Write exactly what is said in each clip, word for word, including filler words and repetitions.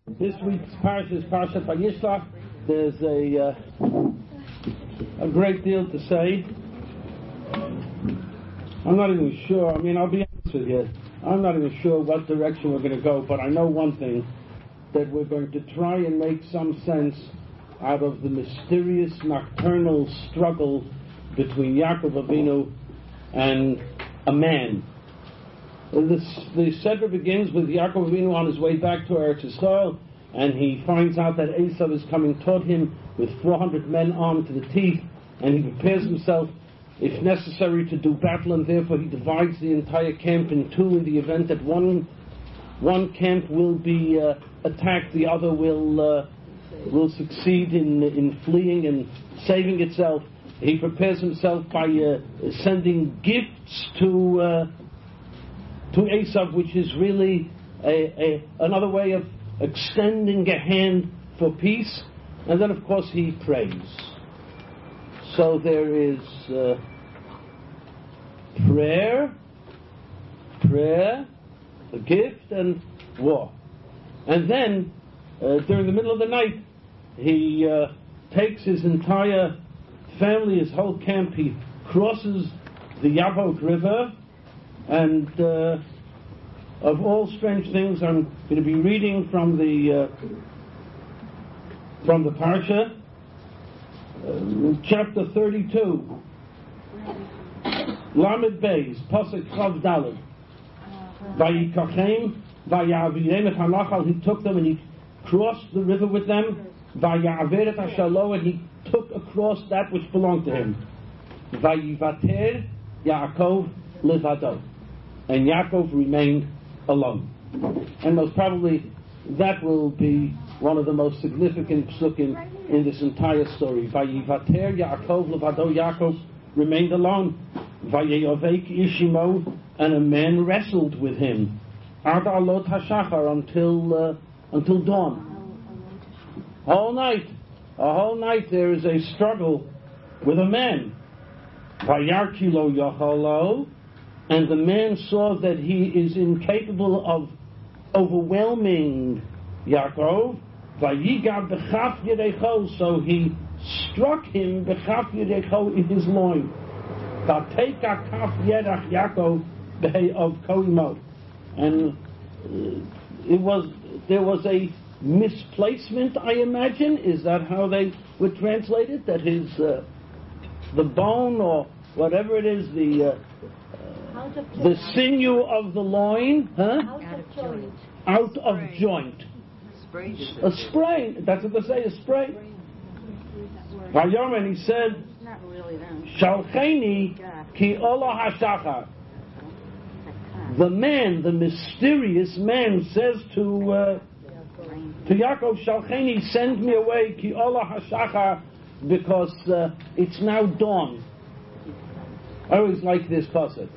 This week's parsha is Parshat Vayishlach. There's a uh, a great deal to say. I'm not even sure. I mean, I'll be honest with you. I'm not even sure what direction we're going to go, but I know one thing, that we're going to try and make some sense out of the mysterious nocturnal struggle between Yaakov Avinu and a man. This, the Seder begins with Yaakov Avinu on his way back to Eretz Yisrael, and he finds out that Esav is coming toward him with four hundred men armed to the teeth, and he prepares himself, if necessary, to do battle, and therefore he divides the entire camp in two in the event that one one camp will be uh, attacked, the other will uh, will succeed in in fleeing and saving itself. He prepares himself by uh, sending gifts to uh, to Esav, which is really a, a another way of extending a hand for peace. And then, of course, he prays. So there is uh, prayer, prayer, a gift, and war. And then, uh, during the middle of the night, he uh, takes his entire family, his whole camp, he crosses the Yabok River, and uh, of all strange things, I'm going to be reading from the uh, from the Parsha, uh, chapter thirty-two, Lamed Beis, Pasuk Chav Daled. Vayikachem, Vayavirem et Hanachal, he took them and he crossed the river with them. Vayaver et Hashalo, and he took across that which belonged to him. Vayivater Yaakov levado, and Yaakov remained alone. And most probably that will be one of the most significant psukim in this entire story. Vayivater Yaakov levado, Yaakov remained alone. Vayeyovek Ishimo, and a man wrestled with him. Ad alot hashachar, until uh, until dawn. Whole night, a whole night there is a struggle with a man. Vayarkilo yachalo, and the man saw that he is incapable of overwhelming Yaakov. Vayiga b'chaf yerecho, so he struck him b'chaf yerecho in his loin. Vateka kaf yerach Yaakov be'ei of koimo, and uh, it was there was a misplacement, I imagine. Is that how they would translate it? That his uh, the bone or whatever it is, the uh, the sinew of the loin, huh? Out of joint. Out of joint. A sprain. That's what they say, a sprain. Vayomer, he said, Shalcheni ki ola hashachar. The man, the mysterious man, says to uh, to Yaakov, Shalcheni, send me away ki ola hashachar, because uh, it's now dawn. I always like this pasuk.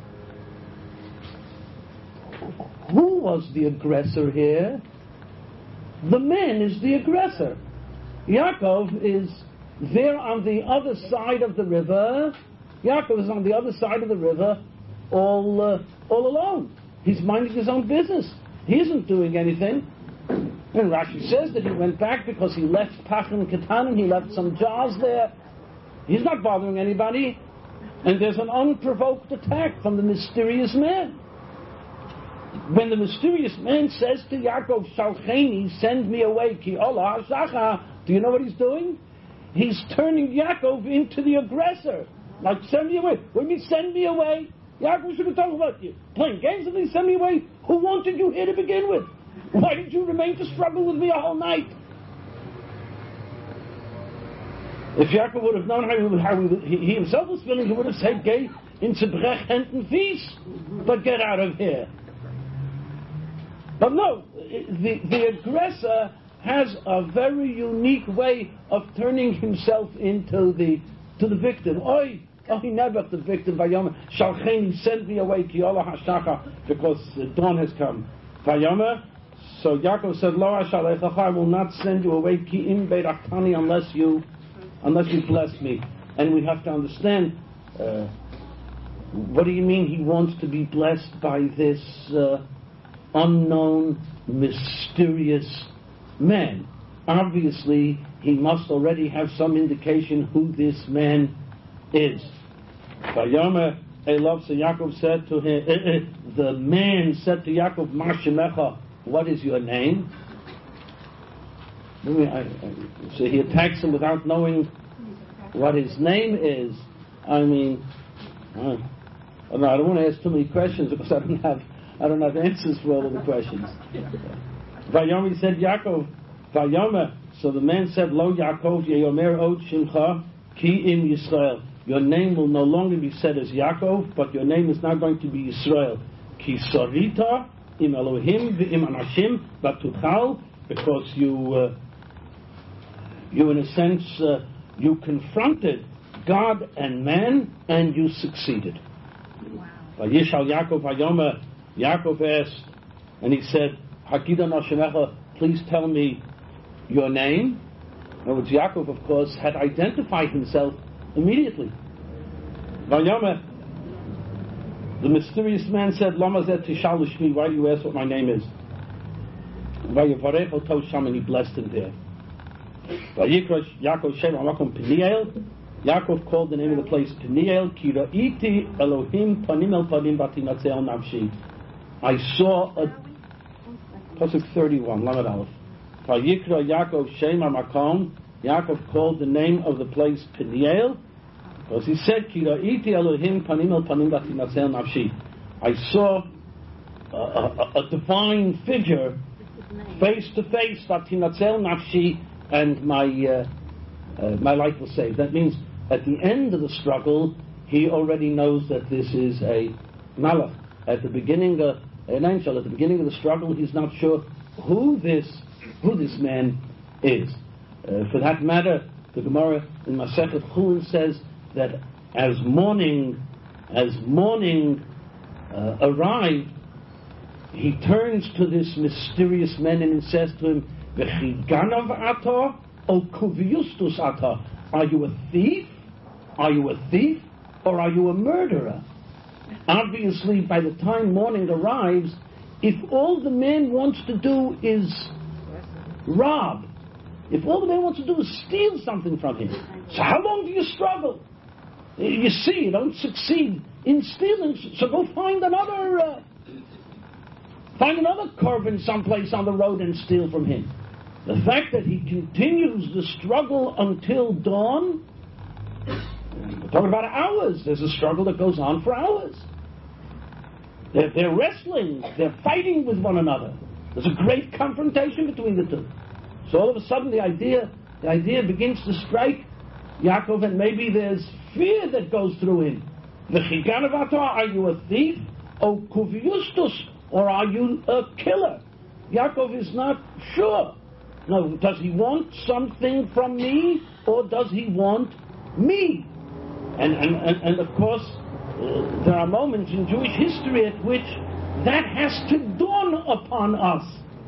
Who was the aggressor here? The man is the aggressor. Yaakov is there on the other side of the river. Yaakov is on the other side of the river, all uh, all alone. He's minding his own business. He isn't doing anything. And Rashi says that he went back because he left Pachim Ketanim, he left some jars there. He's not bothering anybody. And there's an unprovoked attack from the mysterious man. When the mysterious man says to Yaakov, Shalcheni, send me away, ki ola hashachar, do you know what he's doing? He's turning Yaakov into the aggressor. Like, send me away. What do you mean, send me away? Yaakov should have talked about you. Playing games with me, send me away. Who wanted you here to begin with? Why did you remain to struggle with me a whole night? If Yaakov would have known how he, would, how he, he himself was feeling, he would have said, Geh in Zebrech Henten Fies, but get out of here. But no, the, the aggressor has a very unique way of turning himself into the to the victim. Oi, oi, never the victim. Vayomer, Shalcheni, send me away, ki ola hashachar, because the dawn has come. Vayomer, so Yaakov said, Lo ashalecha, I will not send you away, ki im beirachtani, unless you unless you bless me. And we have to understand. Uh, what do you mean he wants to be blessed by this? Uh, unknown, mysterious man. Obviously, he must already have some indication who this man is. Vayomer Elav, so Yaakov said to him, uh, uh, the man said to Yaakov, Ma shemecha, what is your name? I mean, I, I, so he attacks him without knowing what his name is. I mean, uh, I don't want to ask too many questions because I don't have I don't have answers for all of the questions. Vayomer said Yaakov, Vayomer. So the man said, Lo Yaakov yeyomer od shimcha ki im Yisrael. Your name will no longer be said as Yaakov, but your name is now going to be Yisrael. Ki sorita im Elohim v'im anashim batuchal, because you uh, you in a sense uh, you confronted God and man and you succeeded. Vayishal Yaakov Vayomer. Yaakov asked, and he said, Hakida Nashemecha, please tell me your name. In other words, Yaakov, of course, had identified himself immediately. Vayomer, the mysterious man said, Lama zeh tishal l'shmi, why do you ask what my name is? Vayevarech oto sham, and he blessed him there. Vayikra Yaakov Shem hamakom Peniel. Yaakov called the name of the place Peniel, ki ra'iti Elohim panim el panim vatinatzel nafshi. I saw a pasuk thirty-one, Lamed Aleph. Vayikra Yaakov Shem hamakom. Yaakov called the name of the place Peniel, because he said, Ki ra'iti Elohim panim el panim vatinatzel nafshi. I saw a, a, a divine figure face to face, vatinatzel nafshi, and my uh, uh, my life was saved. That means at the end of the struggle, he already knows that this is a malach. At the beginning, uh, an angel. At the beginning of the struggle, he's not sure who this who this man is. Uh, for that matter, the Gemara in Masechet Chulin says that as morning as morning uh, arrived, he turns to this mysterious man and he says to him, V'chiganav ata o kuviustus ata? Are you a thief? Are you a thief? Or are you a murderer? Obviously, by the time morning arrives, if all the man wants to do is rob, if all the man wants to do is steal something from him, so how long do you struggle? You see, you don't succeed in stealing, so go find another uh, find another korban someplace on the road and steal from him. The fact that he continues the struggle until dawn, we're talking about hours. There's a struggle that goes on for hours. They're, they're wrestling. They're fighting with one another. There's a great confrontation between the two. So all of a sudden the idea, the idea begins to strike Yaakov, and maybe there's fear that goes through him. V'chiganavata, are you a thief? O kuviustus, or are you a killer? Yaakov is not sure. No, does he want something from me, or does he want me? And and, and, and of course, uh, there are moments in Jewish history at which that has to dawn upon us.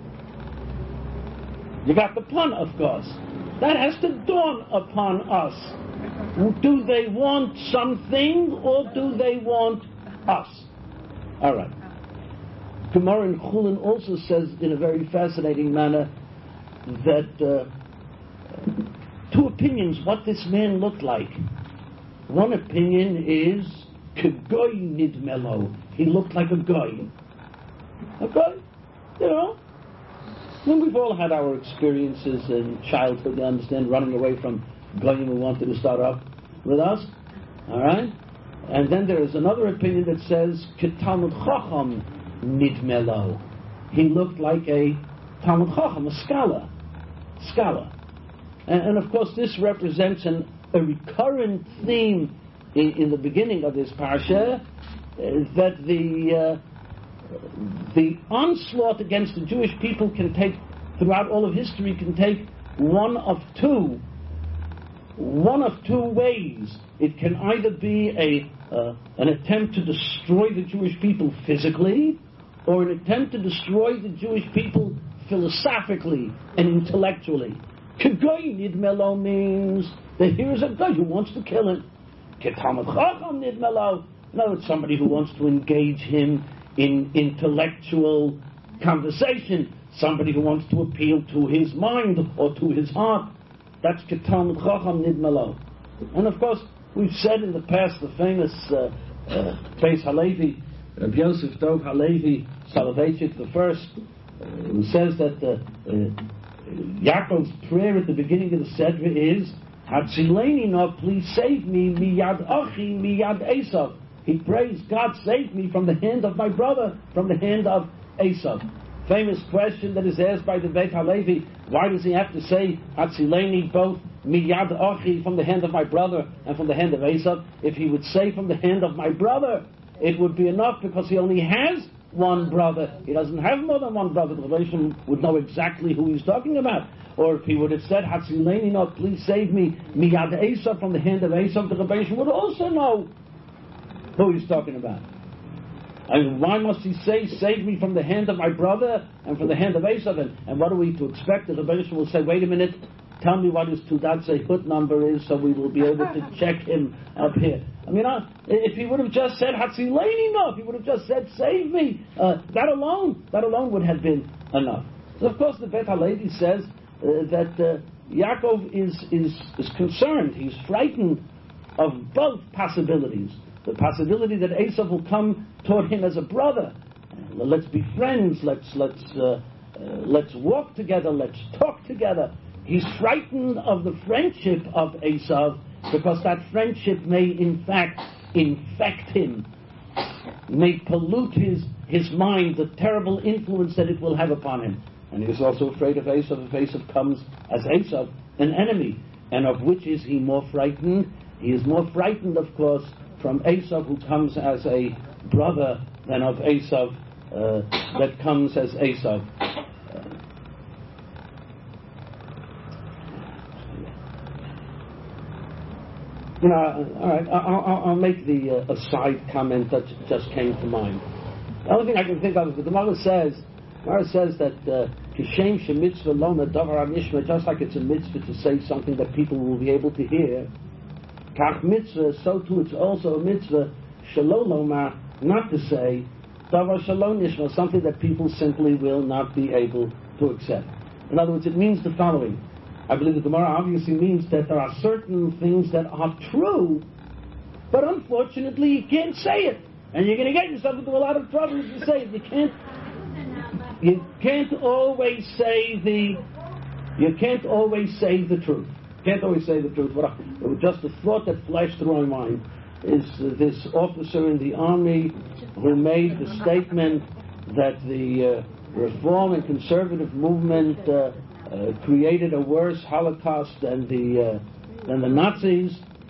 You got the pun, of course. That has to dawn upon us. Do they want something, or do they want us? All right. Gemara in Chulin also says in a very fascinating manner that uh, two opinions what this man looked like. One opinion is Kegoy nidmelo. He looked like a goy. A goy, you know. And we've all had our experiences in childhood, you understand, running away from goyim who wanted to start up with us. All right. And then there is another opinion that says Ketalmud Chacham nidmelo. He looked like a Talmud Chacham, a scholar. Scholar. And, and of course this represents an, a recurrent theme in, in the beginning of this parsha, uh, that the uh, the onslaught against the Jewish people can take, throughout all of history, can take one of two one of two ways. It can either be a uh, an attempt to destroy the Jewish people physically, or an attempt to destroy the Jewish people philosophically and intellectually. Kegoy nidmelo means that here is a guy who wants to kill him. Ketalmud Chacham nidmelo. In other words, somebody who wants to engage him in intellectual conversation, somebody who wants to appeal to his mind or to his heart. That's Ketalmid Chacham Nidmalo. And of course, we've said in the past the famous uh, uh, Beis Halevi, Rabbi Yosef Dov Halevi Soloveitchik the first, uh, who says that uh, uh, Yaakov's prayer at the beginning of the Sedra is, Hatzileni no, please save me, miyad achi, miyad Esav. He prays, God save me from the hand of my brother, from the hand of Esav. Famous question that is asked by the Beit Halevi, why does he have to say Hatzileni both miyad achi, from the hand of my brother and from the hand of Esav? If he would say from the hand of my brother, it would be enough, because he only has one brother. He doesn't have more than one brother. The relation would know exactly who he's talking about. Or if he would have said, Hatzileni no, please save me, miyad Esav, from the hand of Esav, the relation would also know who he's talking about. And why must he say, save me from the hand of my brother and from the hand of Esav? And, and what are we to expect? The Rebbeinu will say, wait a minute, tell me what his Tudat Zehut number is, so we will be able to check him up here. I mean, uh, if he would have just said Hatzileni no, if he would have just said save me, uh, that alone, that alone would have been enough. So of course the Beit Halevi says uh, that uh, Yaakov is, is is concerned. He's frightened of both possibilities. The possibility that Esav will come toward him as a brother. Uh, let's be friends. Let's let's uh, uh, let's walk together. Let's talk together. He's frightened of the friendship of Esav, because that friendship may in fact infect him, may pollute his, his mind, the terrible influence that it will have upon him. And he is also afraid of Esav. If Esav comes as Esav, an enemy. And of which is he more frightened? He is more frightened, of course, from Esav, who comes as a brother, than of Esav uh, that comes as Esav. You know, all right, I'll, I'll make the uh, aside comment that just came to mind. The only thing I can think of is the Gemara says, Gemara says that Kishem shemitzvah loma davar anishma, just like it's a mitzvah to say something that people will be able to hear. Kach mitzvah, so too it's also a mitzvah shalom loma, not to say davar shalom nishma, something that people simply will not be able to accept. In other words, it means the following. I believe the Gemara obviously means that there are certain things that are true, but unfortunately you can't say it, and you're going to get yourself into a lot of trouble if you say it. You can't. You can't always say the. You can't always say the truth. You can't always say the truth. What I, just a thought that flashed through my mind is uh, this officer in the army who made the statement that the uh, reform and conservative movement Uh, Uh, created a worse Holocaust than the uh, than the Nazis.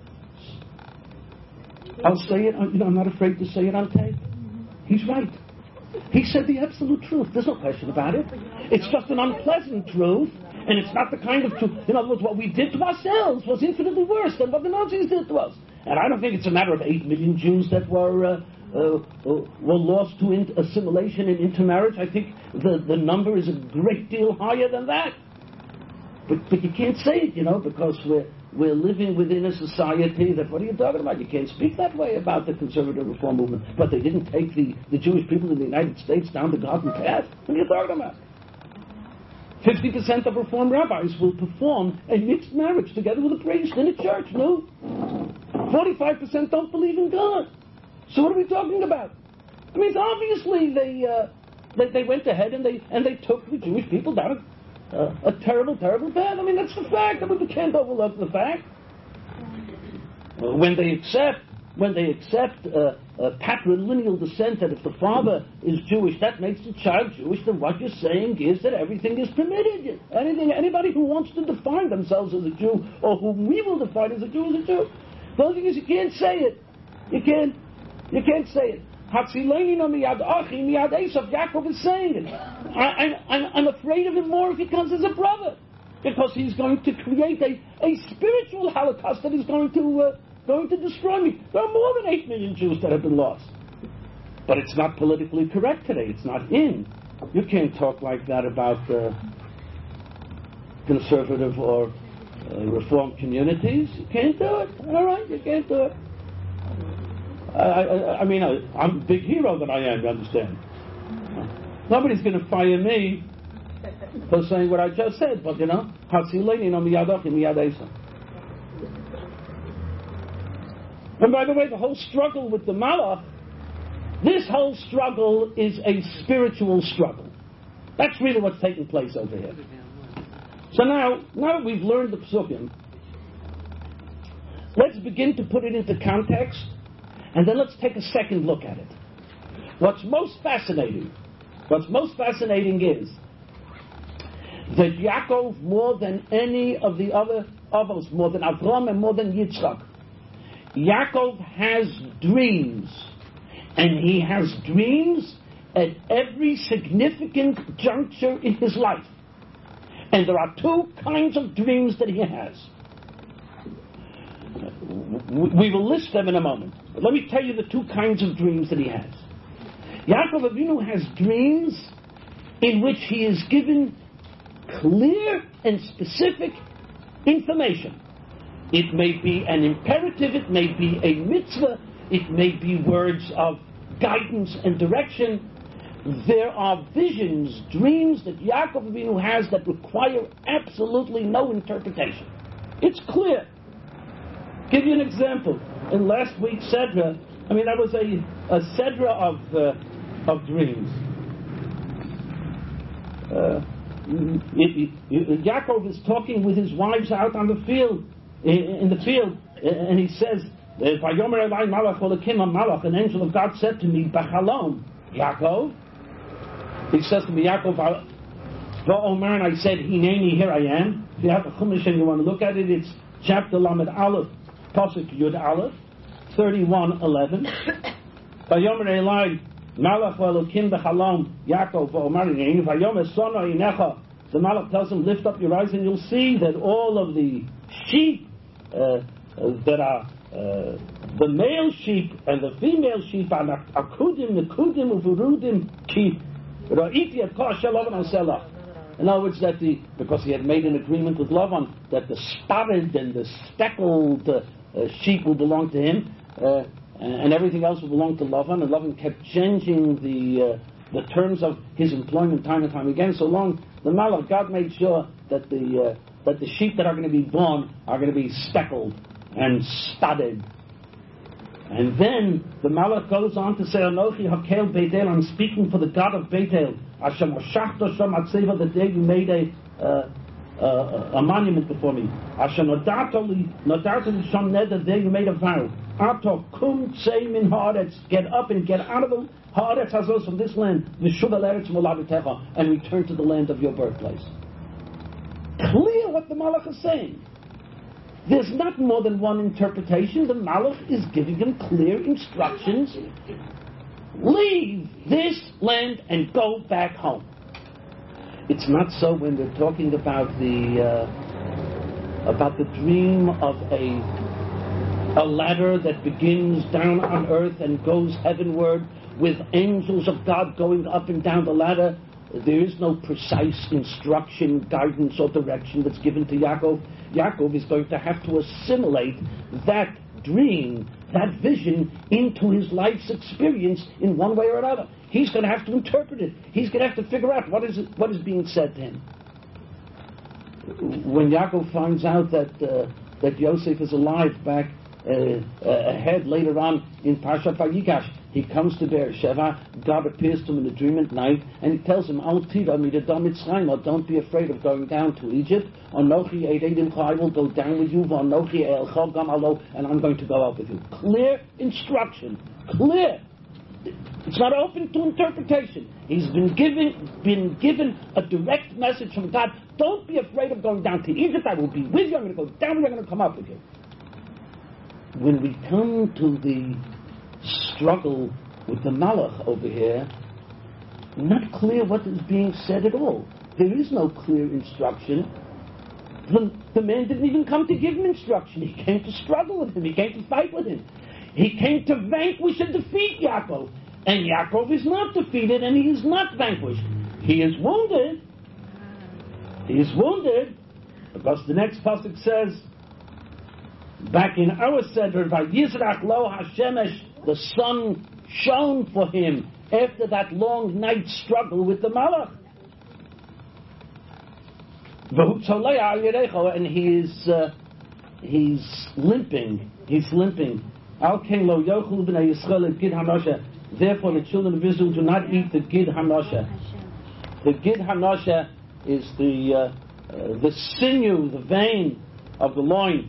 I'll say it. You know, I'm not afraid to say it on tape. He's right. He said the absolute truth. There's no question about it. It's just an unpleasant truth, and it's not the kind of truth. In other words, what we did to ourselves was infinitely worse than what the Nazis did to us. And I don't think it's a matter of eight million Jews that were uh, uh, were lost to in- assimilation and intermarriage. I think the the number is a great deal higher than that. But, but you can't say it, you know, because we're, we're living within a society that, what are you talking about? You can't speak that way about the conservative reform movement. But they didn't take the, the Jewish people in the United States down the garden path. What are you talking about? fifty percent of reform rabbis will perform a mixed marriage together with a priest in a church, no? forty-five percent don't believe in God. So what are we talking about? I mean, obviously they, uh, they, they went ahead and they, and they took the Jewish people down Uh, a terrible, terrible path. I mean, that's the fact. I mean, we can't overlook the fact. Uh, when they accept, when they accept uh, uh, patrilineal descent, that if the father is Jewish, that makes the child Jewish, then what you're saying is that everything is permitted. Anything, anybody who wants to define themselves as a Jew, or whom we will define as a Jew, is a Jew. The only thing is, you can't say it. You can't. You can't say it. Hatzileni no miyad achi, miyad Esav. Yaakov is saying it. I, I, I'm afraid of him more if he comes as a brother, because he's going to create a, a spiritual Holocaust that is going to uh, going to destroy me. There are more than eight million Jews that have been lost, but it's not politically correct today. It's not in. You can't talk like that about uh, conservative or uh, reform communities. You can't do it. All right, you can't do it. I, I, I mean, I, I'm a big hero that I am, you understand. Nobody's going to fire me for saying what I just said, but you know, Hasileni no miyadochi miyadesa. And by the way, the whole struggle with the Malach, this whole struggle is a spiritual struggle. That's really what's taking place over here. So now, now that we've learned the Psukim, let's begin to put it into context, and then let's take a second look at it. What's most fascinating, what's most fascinating is that Yaakov, more than any of the other Avos, more than Avram and more than Yitzchak, Yaakov has dreams, and he has dreams at every significant juncture in his life. And there are two kinds of dreams that he has. We will list them in a moment. But let me tell you the two kinds of dreams that he has. Yaakov Avinu has dreams in which he is given clear and specific information. It may be an imperative, it may be a mitzvah, it may be words of guidance and direction. There are visions, dreams that Yaakov Avinu has that require absolutely no interpretation. It's clear. Give you an example. In last week's Sedra, I mean, that was a, a Sedra of, uh, of dreams. Uh, it, it, Yaakov is talking with his wives out on the field, in, in the field, and he says, "Vayomer Elai Malach Olakim Malach." An angel of God said to me, "Bachalom, Yaakov." He says to me, "Yaakov, Va'omer," and I said, "Hineni, here I am." If you have a Chumash and you want to look at it, it's chapter Lamed Aleph, Pasuk Yud Aleph, thirty-one eleven. Vayomer Elai Malach Olakim Bachalom, Yaakov, Va'omer Hineni, Vayomer Sono Inecha. The Malach tells him, "Lift up your eyes and you'll see that all of the sheep uh, uh, that are uh, the male sheep and the female sheep are akudim, nekudim, uvurudim, ki ra'iti et kol asher Lavan oseh." In other words, that the because he had made an agreement with Lavan that the spotted and the speckled uh, uh, sheep will belong to him, uh, and everything else will belong to Lavan. And Lavan kept changing the uh, the terms of his employment time and time again. So long, the Malach, God made sure that the uh, that the sheep that are going to be born are going to be speckled and studded. And then the Malach goes on to say, "Anochi hakel Beitel," I'm speaking for the God of Beitel. Hashem Oshachto Shom Atzeva, the day you made a uh, uh, a monument before me. Hashem Nodarto Li Shom Neder, the day you made a vow. Ato Kum Tzei Min Haaretz, get up and get out of the Haaretz Hazos, from this land, V'shuv El Eretz Molavitecha, and return to the land of your birthplace. Clear what the Malach is saying. There's not more than one interpretation. The Malach is giving him clear instructions. Leave this land and go back home. It's not so when they're talking about the uh, about the dream of a a ladder that begins down on earth and goes heavenward with angels of God going up and down the ladder. There is no precise instruction, guidance, or direction that's given to Yaakov. Yaakov is going to have to assimilate that dream, that vision, into his life's experience in one way or another. He's going to have to interpret it. He's going to have to figure out what is it, what is being said to him. When Yaakov finds out that uh, that Yosef is alive back uh, uh, ahead later on in Parshat Vayigash, he comes to Beersheba. God appears to him in a dream at night, and he tells him, "Al tira midadam Mitzrayim," or don't be afraid of going down to Egypt. Anochi eidedim I will go down with you. V'anochi elcha gam alo, and I'm going to go out with you. Clear instruction. Clear. It's not open to interpretation. He's been given been given a direct message from God. Don't be afraid of going down to Egypt. I will be with you. I'm going to go down with you. I'm going to come up with you. When we come to the struggle with the Malach over here, not clear what is being said at all. There is no clear instruction. The, the man didn't even come to give him instruction. He came to struggle with him. He came to fight with him. He came to vanquish and defeat Yaakov. And Yaakov is not defeated, and he is not vanquished. He is wounded. He is wounded because the next pasuk says, back in our Seder, Vayizrach lo Hashemesh, the sun shone for him after that long night struggle with the Malach. and he is uh, he's limping. He's limping. Therefore, the children of Israel do not eat the gid hanosha. The gid hanosha is the uh, uh, the sinew, the vein of the loin.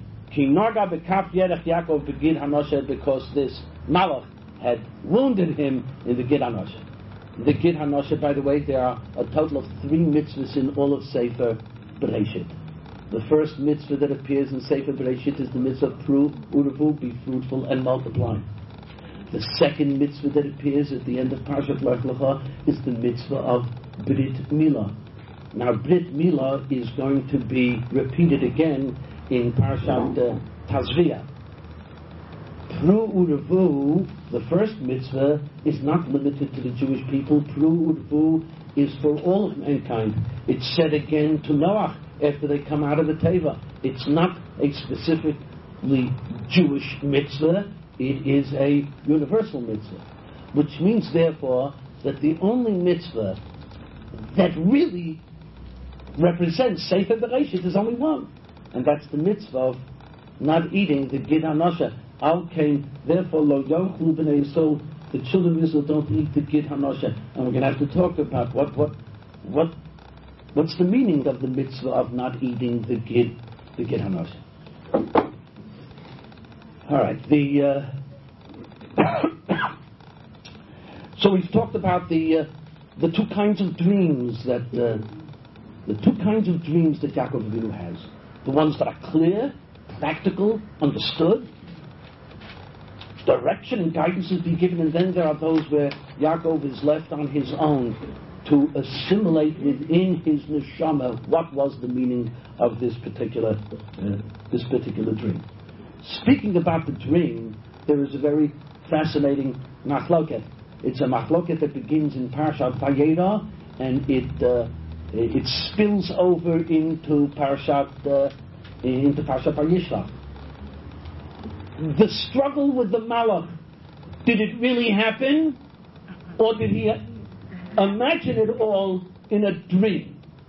Because this malach had wounded him in the gid hanosha. The gid hanosha, by the way, there are a total of three mitzvahs in all of Sefer Bereshit. The first mitzvah that appears in Sefer Bereshit is the mitzvah Pru Urevu, be fruitful and multiply. The second mitzvah that appears at the end of Parshat Lech Lecha is the mitzvah of Brit Milah. Now, Brit Milah is going to be repeated again in Parshat uh, Tazria. Pru Urevu, the first mitzvah, is not limited to the Jewish people. Pru Urevu is for all of mankind. It's said again to Noach after they come out of the Teva. It's not a specifically Jewish mitzvah, it is a universal mitzvah. Which means, therefore, that the only mitzvah that really represents Sefer Bereshit is only one. And that's the mitzvah of not eating the gid hanosha. Al came, therefore, lo yochlu b'nei Yisrael, the children of Israel don't eat the gid hanosha. And we're going to have to talk about what, what, what, what's the meaning of the mitzvah of not eating the gid, the gid hanosha. All right, the uh, so we've talked about the uh, the two kinds of dreams that uh, the two kinds of dreams that Yaakov Avinu has. The ones that are clear, practical, understood, direction and guidance is being given, and then there are those where Yaakov is left on his own to assimilate within his neshama what was the meaning of this particular uh, this particular dream. Speaking about the dream, there is a very fascinating machloket. It's a machloket that begins in Parshat Vayera, and it uh, it spills over into Parshat uh, into Parshat Vayishlach. The struggle with the Malach, did it really happen, or did he imagine it all in a dream?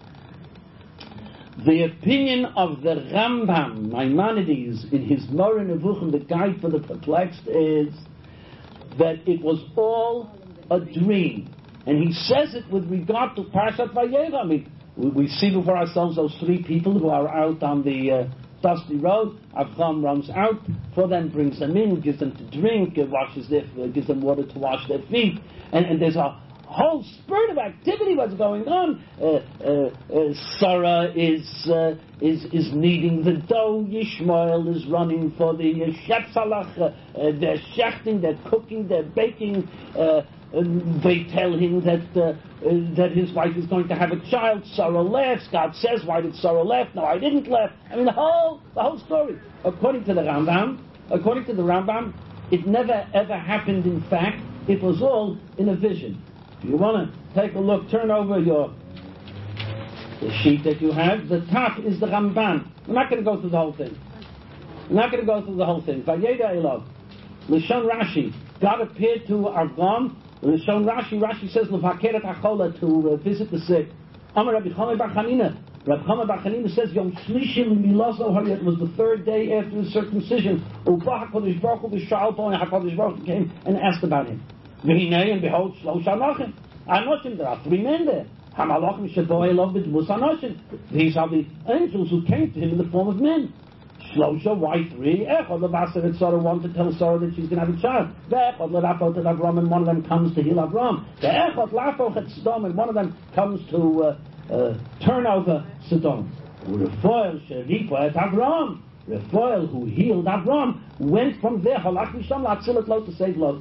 The opinion of the Rambam, Maimonides, in his Moreh Nevuchim, the guide for the perplexed, is that it was all a dream. And he says it with regard to Parshat Vayera. I mean, we, we see before ourselves those three people who are out on the uh, dusty road. Avram runs out for them, brings them in, gives them to drink, uh, washes their, uh, gives them water to wash their feet. And, and there's a whole spurt of activity what's going on. Uh, uh, uh, Sarah is uh, is is kneading the dough. Yishmael is running for the uh, Shetzalach. Uh, uh, they're shechting, they're cooking, they're baking. Uh, and they tell him that uh, uh, that his wife is going to have a child. Sarah laughs. God says, "Why did Sarah laugh? No, I didn't laugh." I mean, the whole the whole story. According to the Rambam, according to the Rambam, it never ever happened. In fact, it was all in a vision. If you want to take a look, turn over your the sheet that you have. The top is the Ramban. We're not going to go through the whole thing. We're not going to go through the whole thing. Vayeda Elov, Lishon Rashi. God appeared to Avram. Lishon Rashi. Rashi says Levakeret Achola, to uh, visit the sick. Amar Rabbi Chama Bar Chanina. Rabbi Chama Bar Chanina says Yom Shlishi Milazo Hariyat was the third day after the circumcision. Ubah Hakadosh Baruch Hu v'Sha'al and Hakadosh Baruch Hu came and asked about him. V'hinei, and behold, Shlosh Anoshim. Anoshim, there are three men there. Hamalachim Sheboy Elov B'Dmus Anoshim. These are the angels who came to him in the form of men. Shlosha, why three? Echad Levasaret Sarah wanted to tell Sarah that she's going to have a child. Ve'echad Lerafot and Avram, and one of them comes to heal Avram. Ve'echad Lafot et Sodom, and one of them comes to uh, uh, turn over Sodom. Refoel Sheripo et Avram. Refoel, who healed Avram, went from there. Halach Misham Latzilat Lot, to save Lot.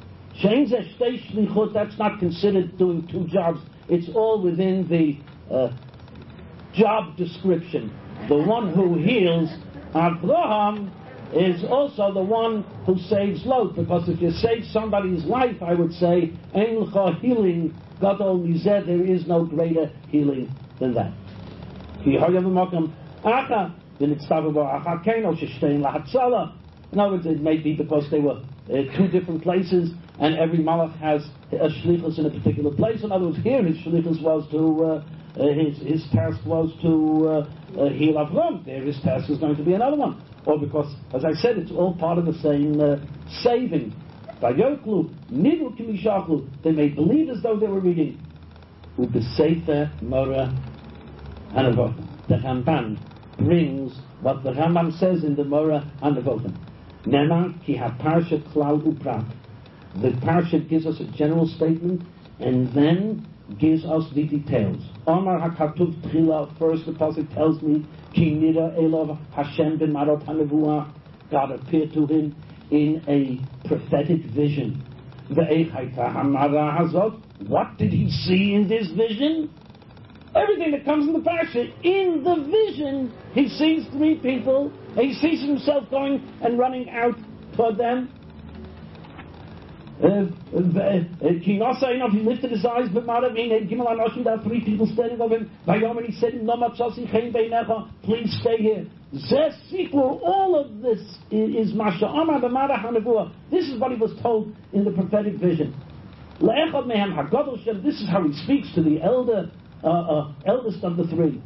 That's not considered doing two jobs. It's all within the uh, job description. The one who heals Abraham is also the one who saves Lot, because if you save somebody's life, I would say, Ein l'cha healing gadol mizeh, there is no greater healing than that. In other words, it may be because they were uh, two different places, and every malach has a shlichus in a particular place. In other words, here his shlichus was to uh, uh, his, his task was to uh, uh, heal Avram. There his task is going to be another one. Or because, as I said, it's all part of the same uh, saving. Vayoklu, nidu kimishachlu. They made believe as though they were reading. Ubesefer Mora Hanavotim. The Ramban brings what the Rambam says in the Mora Hanavotim. Nema ki ha-parsha klal uprat. The parsha gives us a general statement and then gives us the details. Omar HaKatuv Tchila, first the pasuk tells me, Ki nira elov Hashem b'marot hanavua. God appeared to him in a prophetic vision. Ve'ech hayta hamara hazot. What did he see in this vision? Everything that comes in the parsha. In the vision, he sees three people, and he sees himself going and running out toward them. He lifted his eyes, but there are three people standing over him. And he said, please stay here. All of this is Masha Amar b'Mara Hanavua. This is what he was told in the prophetic vision. This is how he speaks to the elder, uh, uh, eldest of the three.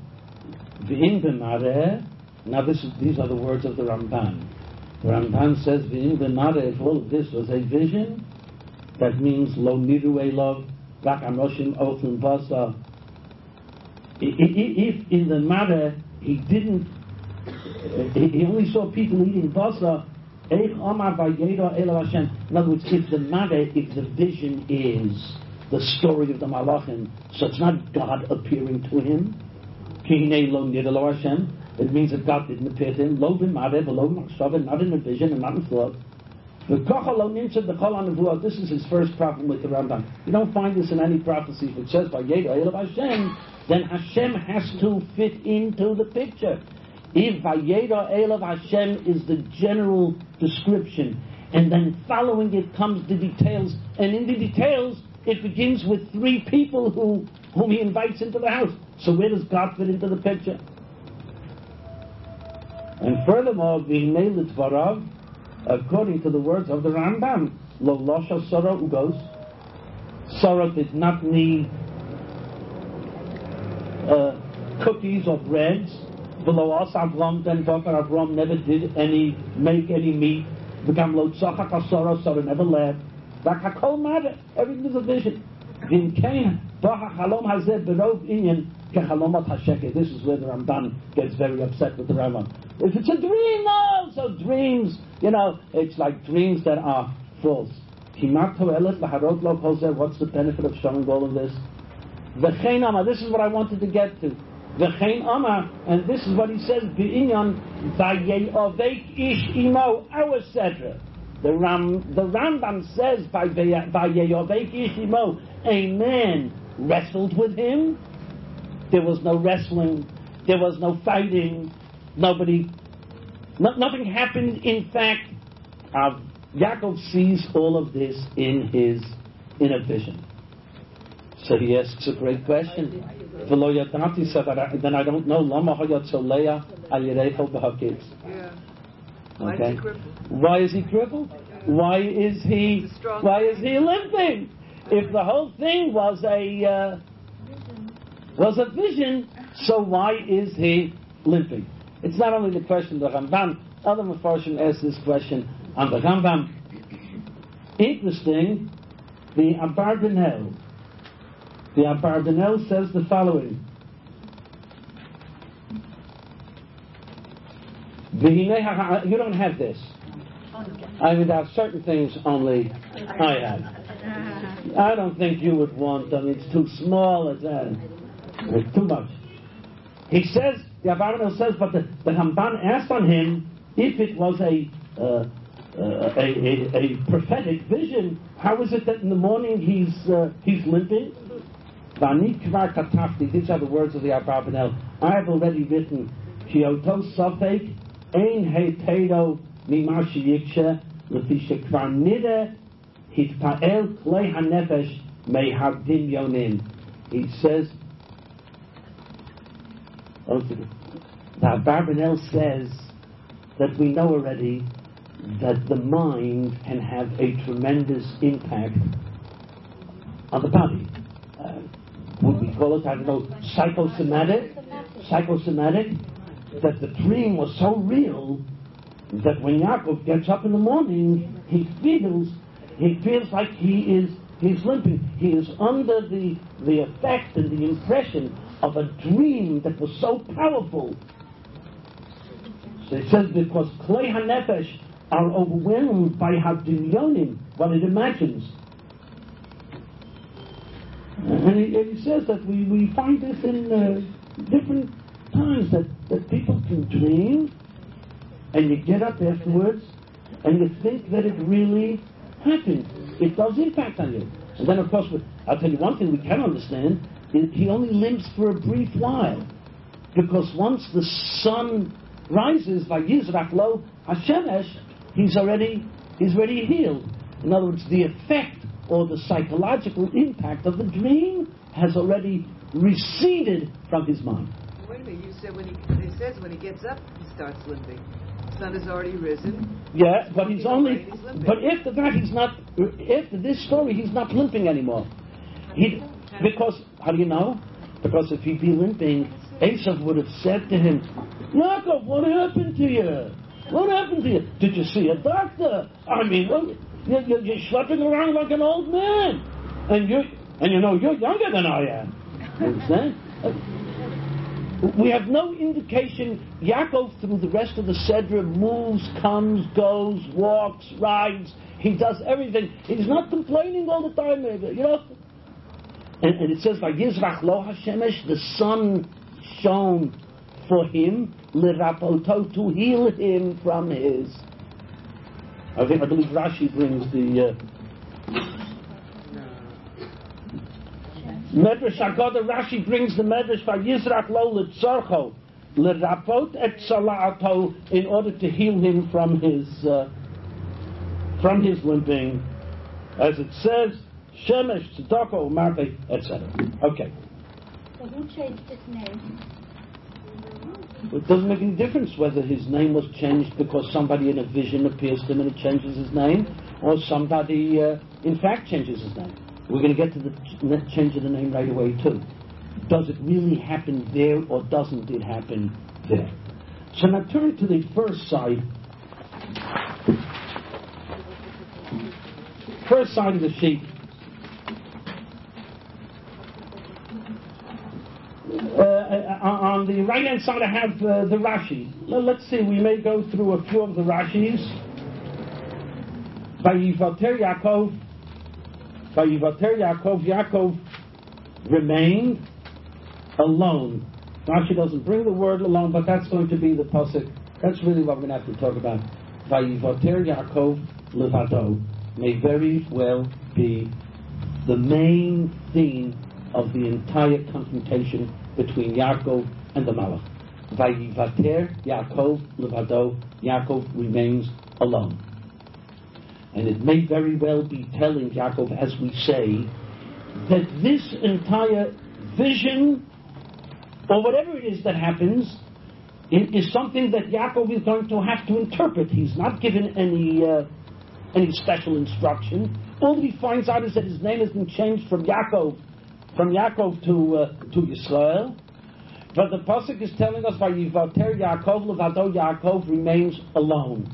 Now this is, these are the words of the Ramban. The Ramban says, if all of this was a vision, that means lo niru elov rak amoshim ochlim basa. If in the matter he didn't, he only saw people eating basa. In other words, if the matter, if the vision is the story of the Malachim, so it's not God appearing to him. It means that God didn't appear to him. Not in a vision and not in thought. This is his first problem with the Rambam. You don't find this in any prophecies. If it says by Yeda El of Hashem, then Hashem has to fit into the picture. If Vayeda El of Hashem is the general description, and then following it comes the details, and in the details it begins with three people who whom he invites into the house. So where does God fit into the picture? And furthermore, V'hinei Litvarav, according to the words of the Rambam, Lo Losha Sarah Ugos, Sarah did not need uh, cookies or breads. Below us, Avram, then Dr. Avram never did any, make any meat. Become Lo Tzachak HaSarah, Sarah never laughed. That Hakol Matter, everything is a vision. V'im Kain, Baha Chalom Hazeh Berov Inyan, Kechalomat HaSheker. This is where the Ramban gets very upset with the Rambam. If it's a dream, no, so dreams, you know, it's like dreams that are false. What's the benefit of showing all of this? V'chein Amar, this is what I wanted to get to. V'chein Amar, and this is what he says, B'inyan Vayeovek Ish Imo, et cetera. The Ram, the Rambam says by Vayeovek Ish Imo, a man wrestled with him. There was no wrestling, there was no fighting, nobody, no, nothing happened. In fact, uh, Yaakov sees all of this in his in a vision. So he asks a great question. Then I don't know. Okay. Why is he crippled? Why is he? Why is he limping? If the whole thing was a uh, was a vision, so why is he limping? It's not only the question of the Rambam. Other Mefarshim asked this question on the Rambam. Interesting. The Abarbanel. The Abarbanel says the following. You don't have this. I mean, there are certain things only I have. I don't think you would want them. It's too small. It's, uh, it's too much. He says, the Abarbanel says, but the, the Ramban asked on him if it was a, uh, uh, a, a a prophetic vision. How is it that in the morning he's uh, he's limping? These are the words of the Abarbanel. I have already written, Kyoto Sofek. Ein hetedo mimashi yikshe lefi shekvar nida hitpael klei hanefesh mehardim yonim. He says, the Abarbanel says that we know already that the mind can have a tremendous impact on the body. Uh, would we call it, I don't know, psychosomatic, psychosomatic, that the dream was so real that when Yaakov gets up in the morning, he feels, he feels like he is, he's limping. He is under the, the effect and the impression of a dream that was so powerful. So it says, because Klei HaNefesh are overwhelmed by Hadinyonim, what it imagines. And he, and he says that we, we find this in uh, different times, that, that people can dream, and you get up afterwards, and you think that it really happened. It does impact on you. And then, of course, I'll tell you one thing we can understand, is he only limps for a brief while. Because once the sun rises, by Yizrach Lo Hashemesh, he's already, he's already healed. In other words, the effect or the psychological impact of the dream has already receded from his mind. Wait a minute, you said when he, it says when he gets up, he starts limping. The sun has already risen. Yeah, but he's only, he's but after that he's not, after this story he's not limping anymore. He, because, how do you know? Because if he'd be limping, Esav would have said to him, Yaakov, what happened to you? What happened to you? Did you see a doctor? I mean, well, you're, you're, you're schlepping around like an old man. And you and you know, you're younger than I am. You understand? Uh, we have no indication. Yaakov, through the rest of the Sedra, moves, comes, goes, walks, rides. He does everything. He's not complaining all the time, you know. And, and it says, Vayizrach Lo Hashemesh, the sun shone for him, L'rapoto, to heal him from his. I think, I believe Rashi brings the uh, Medrash Haggadah. Rashi brings the Medrash Vayizrach Lo L'tzorcho, L'rapot et Sala'ato, in order to heal him from his uh, from his limping, as it says, Shemesh, Tzedakah, Umarpe, et cetera. Okay. So who changed his name? It doesn't make any difference whether his name was changed because somebody in a vision appears to him and it changes his name, or somebody uh, in fact changes his name. We're going to get to the ch- change of the name right away too. Does it really happen there, or doesn't it happen there? So now turn to the first side. First side of the sheet. Uh, on the right hand side I have uh, the Rashi. Let's see, we may go through a few of the Rashis. Vayivater Yaakov, Vayivater Yaakov, Yaakov remained alone. Rashi doesn't bring the word alone, but that's going to be the pasuk. That's really what we're going to have to talk about. Vayivater Yaakov levado may very well be the main theme of the entire confrontation between Yaakov and the Malach. Vayivater Yaakov levado, Yaakov remains alone. And it may very well be telling Yaakov, as we say, that this entire vision, or whatever it is that happens, is something that Yaakov is going to have to interpret. He's not given any uh, any special instruction. All that he finds out is that his name has been changed from Yaakov from Yaakov to uh, to Yisrael. But the pasuk is telling us, Vayivater Yaakov levado, Yaakov remains alone.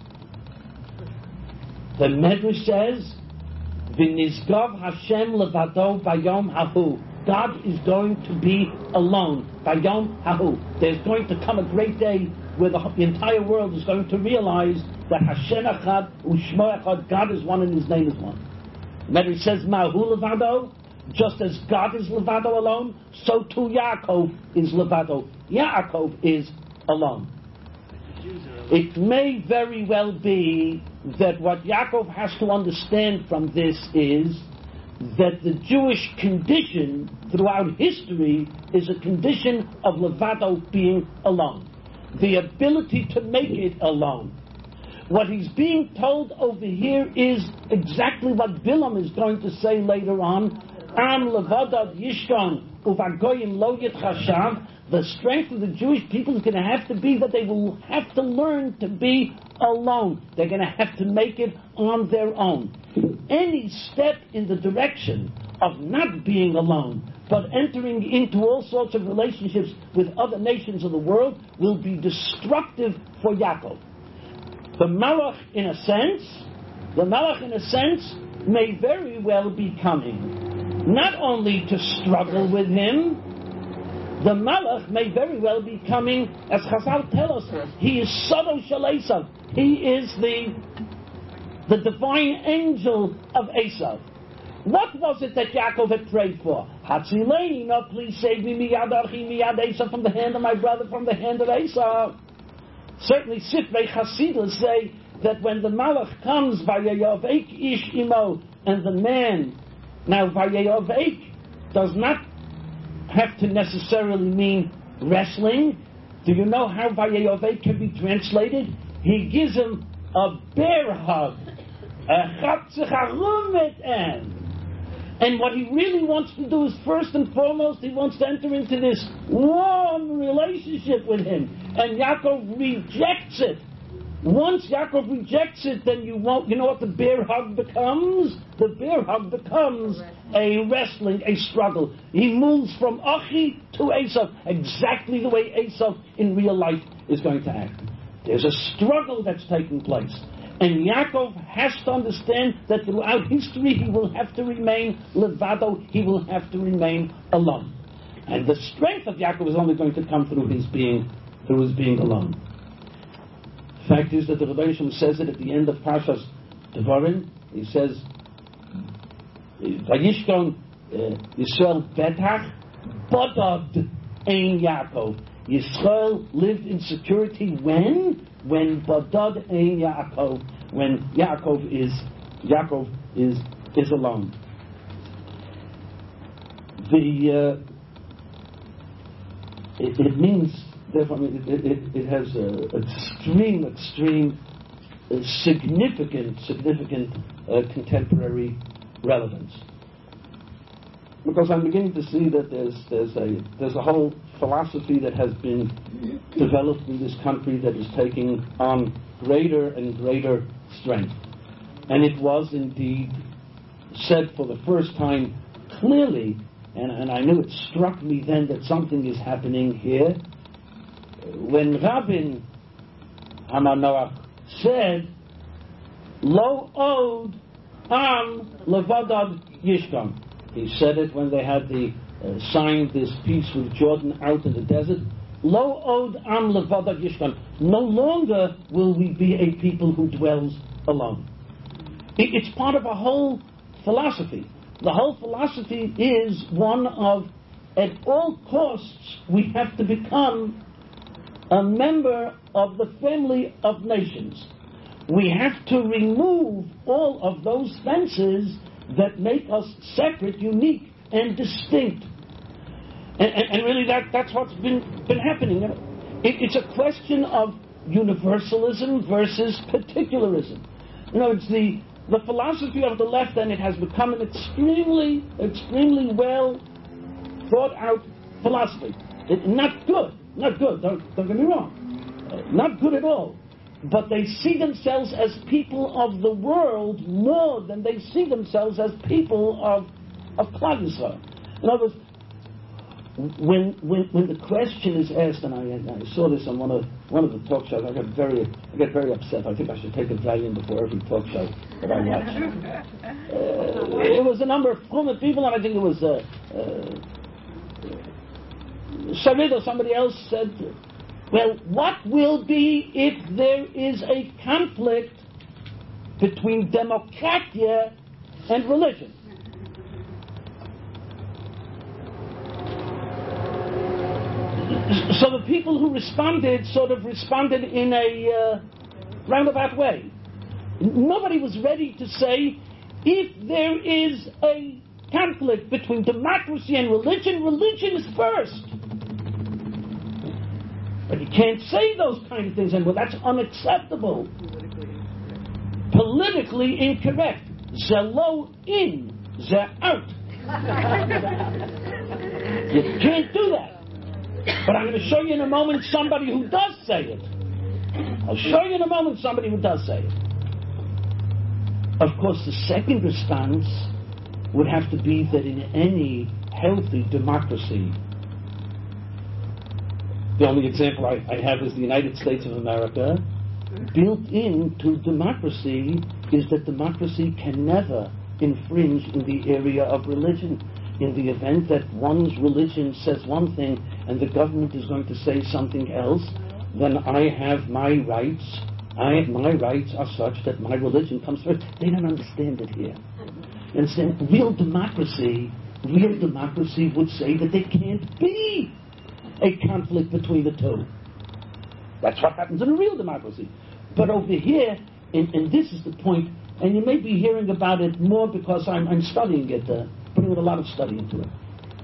The Medrash says, V'nizgav Hashem levado bayom hahu. God is going to be alone. Bayom hahu. There's going to come a great day where the entire world is going to realize that Hashem echad u'shmo echad. God is one and His name is one. Medrash says, Mahu levado. Just as God is levado alone, so too Yaakov is levado. Yaakov is alone. It may very well be that what Yaakov has to understand from this is that the Jewish condition throughout history is a condition of levado, being alone. The ability to make it alone. What he's being told over here is exactly what Bilam is going to say later on. Am levadad yishkan uvagoyim lo yitchashav. The strength of the Jewish people is going to have to be that they will have to learn to be alone. They're going to have to make it on their own. Any step in the direction of not being alone, but entering into all sorts of relationships with other nations of the world will be destructive for Yaakov. The Malach, in a sense, the Malach, in a sense, may very well be coming, not only to struggle with him. The Malach may very well be coming, as Chazal tell us, he is Sado Shel Esav. He is the the divine angel of Esav. What was it that Yaakov had prayed for? Hatzileni, no, please save me, miyad achi, miyad Esav, from the hand of my brother, from the hand of Esav. Certainly, Sifrei Chasidus say that when the Malach comes, Vayayavek ish imo, and the man, now Vayayavek does not have to necessarily mean wrestling. Do you know how Vayayavek can be translated? He gives him a bear hug. And what he really wants to do is, first and foremost, he wants to enter into this warm relationship with him. And Yaakov rejects it. Once Yaakov rejects it, then you won't, you know what the bear hug becomes? The bear hug becomes a wrestling, a struggle. He moves from Achi to Esav, exactly the way Esav in real life is going to act. There's a struggle that's taking place. And Yaakov has to understand that throughout history he will have to remain levado, he will have to remain alone. And the strength of Yaakov is only going to come through his being, through his being alone. Fact is that the Rebbe Shem says it at the end of Parshas Devarim. He says, "Vayishkon Yisrael betach bodod ein Yaakov." Yisrael lived in security when, when bodod ein Yaakov, when Yaakov is Yaakov is is alone. The uh, it, it means. Therefore, I mean, it, it, it has uh, extreme, extreme, uh, significant, significant uh, contemporary relevance. Because I'm beginning to see that there's there's a there's a whole philosophy that has been developed in this country that is taking on greater and greater strength, and it was indeed said for the first time clearly, and, and I knew it struck me then that something is happening here. When Rabin Hamanoach said, "Lo od am levadad yishkon," he said it when they had the uh, signed this peace with Jordan out in the desert. Lo od am levadad yishkon. No longer will we be a people who dwells alone. It, it's part of a whole philosophy. The whole philosophy is one of, at all costs, we have to become a member of the family of nations. We have to remove all of those fences that make us separate, unique, and distinct. And, and, and really that, that's what's been, been happening. It, it's a question of universalism versus particularism. You know, it's the, the philosophy of the left, and it has become an extremely, extremely well thought out philosophy. It, not good. Not good, don't, don't get me wrong. Uh, not good at all. But they see themselves as people of the world more than they see themselves as people of of Klal Yisrael. In other words, when when when the question is asked, and I, I saw this on one of one of the talk shows, I got very I get very upset. I think I should take a Valium before every talk show that I watch. Uh, it was a number of former people, and I think it was. Uh, uh, Sarid or somebody else said, well, what will be if there is a conflict between democratia and religion? So the people who responded sort of responded in a uh, roundabout way. Nobody was ready to say, if there is a conflict between democracy and religion, religion is first. But you can't say those kind of things, and well, that's unacceptable. Politically incorrect. Zelo in, ze out. You can't do that. But I'm going to show you in a moment somebody who does say it. I'll show you in a moment somebody who does say it. Of course, the second response would have to be that in any healthy democracy. The only example I, I have is the United States of America. Built into democracy is that democracy can never infringe in the area of religion. In the event that one's religion says one thing and the government is going to say something else, then I have my rights. I, my rights are such that my religion comes first. They don't understand it here. And so real democracy, real democracy would say that there can't be a conflict between the two. That's what happens in a real democracy. But over here, and, and this is the point, and you may be hearing about it more because I'm, I'm studying it, uh, putting a lot of study into it.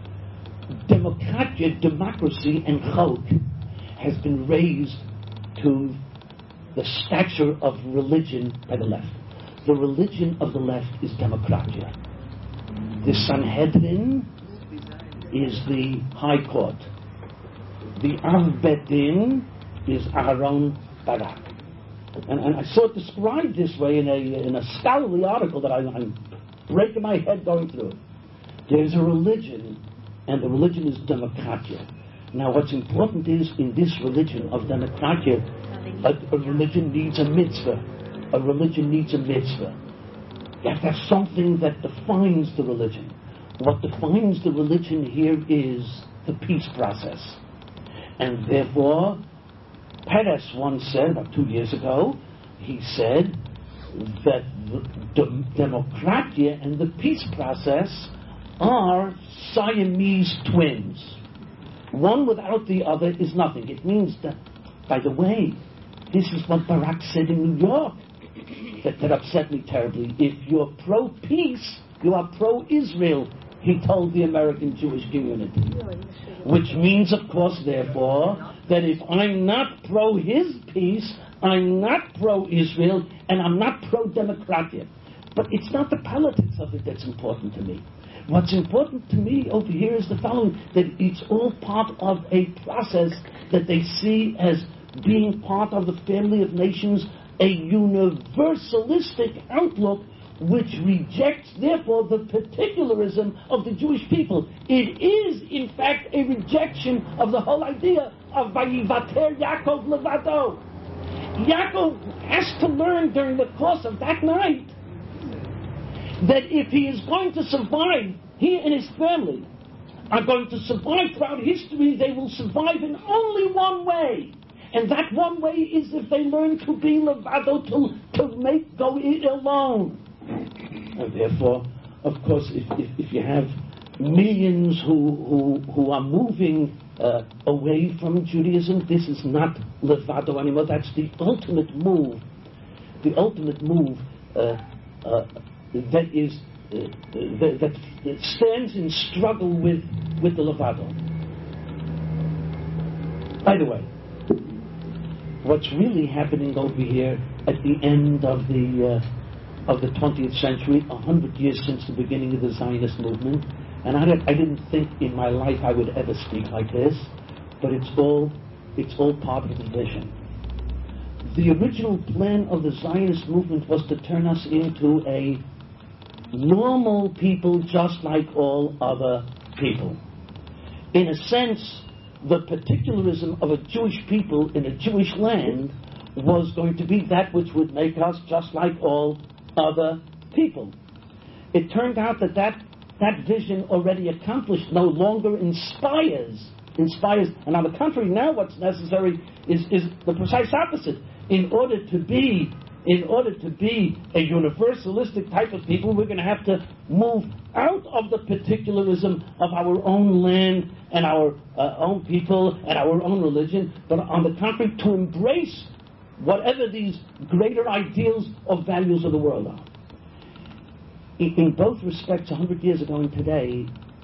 Democratia, democracy, and chalk has been raised to the stature of religion by the left. The religion of the left is democratia. The Sanhedrin is the High Court. The Av Bet Din is Aharon Barak. And, and I saw it described this way in a in a scholarly article that I, I'm breaking my head going through it. There's a religion, and the religion is democratia. Now what's important is, in this religion of democratia, a, a religion needs a mitzvah. A religion needs a mitzvah. You have to have something that defines the religion. What defines the religion here is the peace process. And therefore, Peres once said, about two years ago, he said that the de- democratia and the peace process are Siamese twins. One without the other is nothing. It means that, by the way, this is what Barak said in New York. That, that upset me terribly. If you're pro-peace, you are pro-Israel, he told the American Jewish community. Which means, of course, therefore, that if I'm not pro-his peace, I'm not pro-Israel, and I'm not pro-democratic. But it's not the politics of it that's important to me. What's important to me over here is the following, that it's all part of a process that they see as being part of the family of nations, a universalistic outlook which rejects, therefore, the particularism of the Jewish people. It is, in fact, a rejection of the whole idea of Vayivater Yaakov Levado. Yaakov has to learn during the course of that night that if he is going to survive, he and his family are going to survive throughout history, they will survive in only one way. And that one way is if they learn to be levado, to, to make go it alone. And therefore, of course, if, if, if you have millions who, who, who are moving uh, away from Judaism, this is not levado anymore. That's the ultimate move. The ultimate move uh, uh, that is uh, that, that stands in struggle with, with the levado. By the way, what's really happening over here at the end of the uh, of the twentieth century, a hundred years since the beginning of the Zionist movement, and I, I didn't think in my life I would ever speak like this, but it's all it's all part of the vision. The original plan of the Zionist movement was to turn us into a normal people just like all other people. In a sense, the particularism of a Jewish people in a Jewish land was going to be that which would make us just like all other people. It turned out that that, that vision already accomplished no longer inspires, inspires, and on the contrary, now what's necessary is, is the precise opposite. In order to be, in order to be a universalistic type of people, we're going to have to move out of the particularism of our own land and our uh, own people and our own religion, but on the contrary, to embrace whatever these greater ideals or values of the world are. In, in both respects, a hundred years ago and today,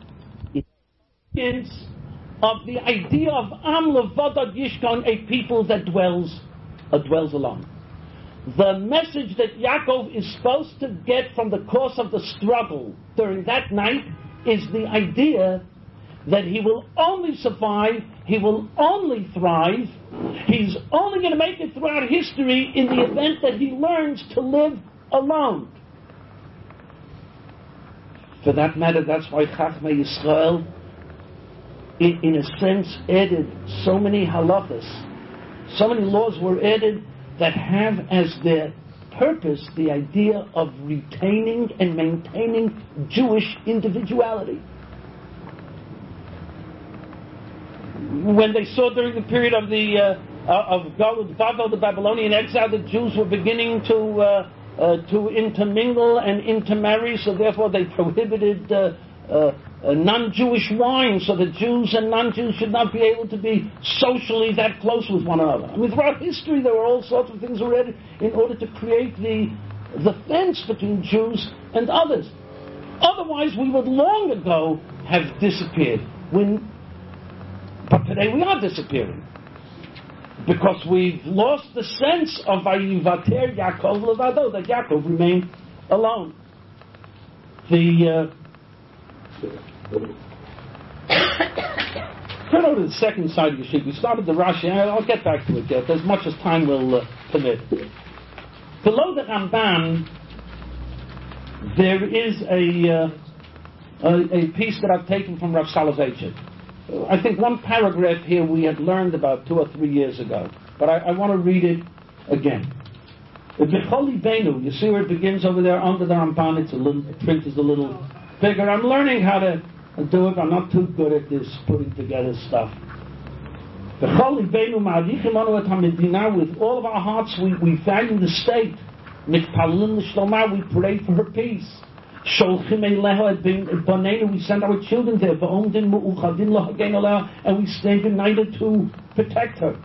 it's of the idea of Am Levadad Yishkon, a people that dwells, uh, dwells alone. The message that Yaakov is supposed to get from the course of the struggle during that night is the idea that he will only survive, he will only thrive, he's only going to make it throughout history in the event that he learns to live alone. For that matter, that's why Chachmei Yisrael, in, in a sense, added so many halachas, so many laws were added that have as their purpose the idea of retaining and maintaining Jewish individuality. When they saw during the period of the uh, of Galut Bavel, the Babylonian exile, the Jews were beginning to uh, uh, to intermingle and intermarry, so therefore they prohibited uh, uh, uh, non-Jewish wine, so that Jews and non-Jews should not be able to be socially that close with one another. I mean, throughout history there were all sorts of things already in order to create the the fence between Jews and others. Otherwise, we would long ago have disappeared. When But today we are disappearing because we've lost the sense of Vayivater Yaakov Levado, that Yaakov remained alone. The uh, turn over to the second side of the sheet. We started the Rashi. I'll get back to it yet, as much as time will uh, permit. Below the Ramban, there is a, uh, a a piece that I've taken from Rav Soloveitchik. I think one paragraph here we had learned about two or three years ago, but I, I want to read it again. B'choli Beinu, you see where it begins over there under the Ramban. It's a little, the print is a little bigger. I'm learning how to do it. I'm not too good at this putting together stuff. B'choli Beinu ma'adichim anu et hamedina. With all of our hearts, we, we value the state. Mitpalin l'shloma, we pray for her peace. Sholchim Eileha et Banenu, we send our children there, V'omdin mu'uchadin lahagein aleha, and we stay united to protect her.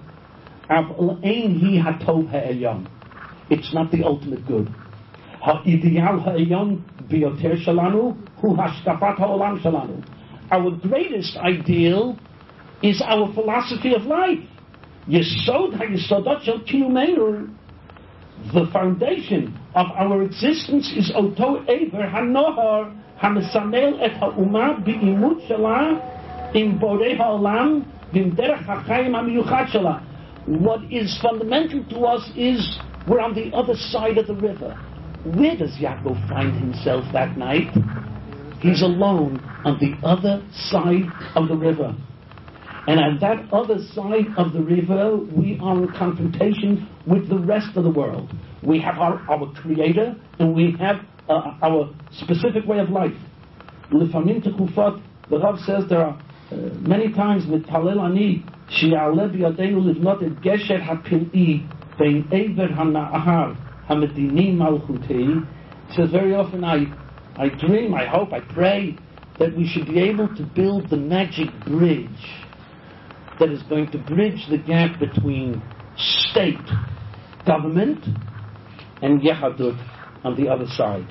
Ein hi hatov ha'elyon. It's not the ultimate good. Ha'idiyal ha'elyon biyoter shalanu, hu hashkafat ha'olam shalanu. Our greatest ideal is our philosophy of life. Yesod ha'yesodot shel kiyumeinu. The foundation of our existence is Oto Eber Hanohar Hamisamel et Ha'umah Bi'imut Shalah Im Borei Ha'olam Bim Derech HaChaim HaMiyuchad Shalah. What is fundamental to us is we're on the other side of the river. Where does Yaakov find himself that night? He's alone on the other side of the river. And on that other side of the river, we are in confrontation with the rest of the world. We have our, our Creator, and we have uh, our specific way of life. L'famim tekufot, the Rav says there are uh, many times with Talel Ani, Shi'aleh b'yadeinu livnot et gesher ha'pil'i bein Ever ha'na'ahar ha'medini malchuti. He says very often I, I dream, I hope, I pray that we should be able to build the magic bridge that is going to bridge the gap between state, government, and Yehadut on the other side.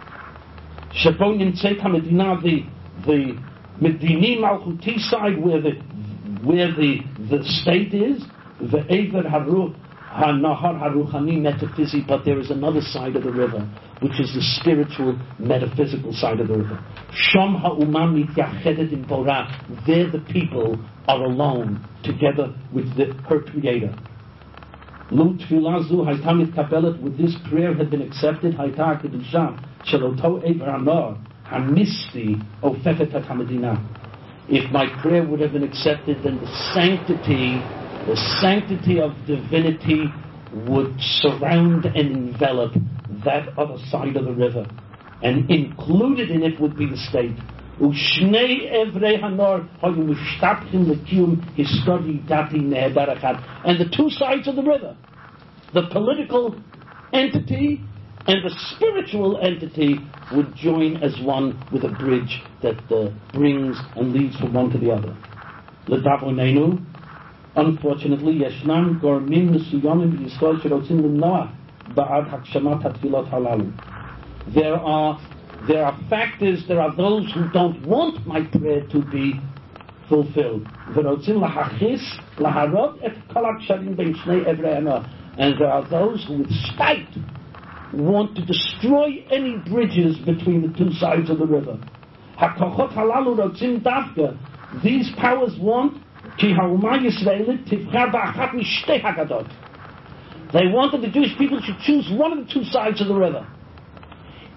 Shebon Nimtzeit HaMedina, the the Medini Malchuti side, where the where the the state is, the Ever Haruch HaNahar Haruchani metaphysic, but there is another side of the river, which is the spiritual, metaphysical side of the river. Shom ha'umam mityachedet im Torah. There the people are alone together with the, her Creator. Lu tfilah zu hayta mitkabelet. With this prayer had been accepted. Hayta kedusha sheloto ever hanor hamisti ofefet et hamedina. If my prayer would have been accepted, then the sanctity, the sanctity of divinity would surround and envelop that other side of the river, and included in it would be the state. Ushnei evrei hanor hayu mushtapchim lekiyum histori dati nehedar echad. And the two sides of the river, the political entity and the spiritual entity, would join as one with a bridge that uh, brings and leads from one to the other. L'davonenu, unfortunately, yeshnam gormim mesuyamim b'Yisrael sherotzim limnoah ba'ad hakshamat hatfilat halalu. There are there are factors, there are those who don't want my prayer to be fulfilled. V'rotzim lahachis laharot et kol haksharim bein shnei evrei hanor. And there are those who with spite want to destroy any bridges between the two sides of the river. HaKochot halalu rotzim dafka. These powers want ki ha'umah Yisraelit tivcha ba'achat mishtei hagadot. They wanted the Jewish people should choose one of the two sides of the river.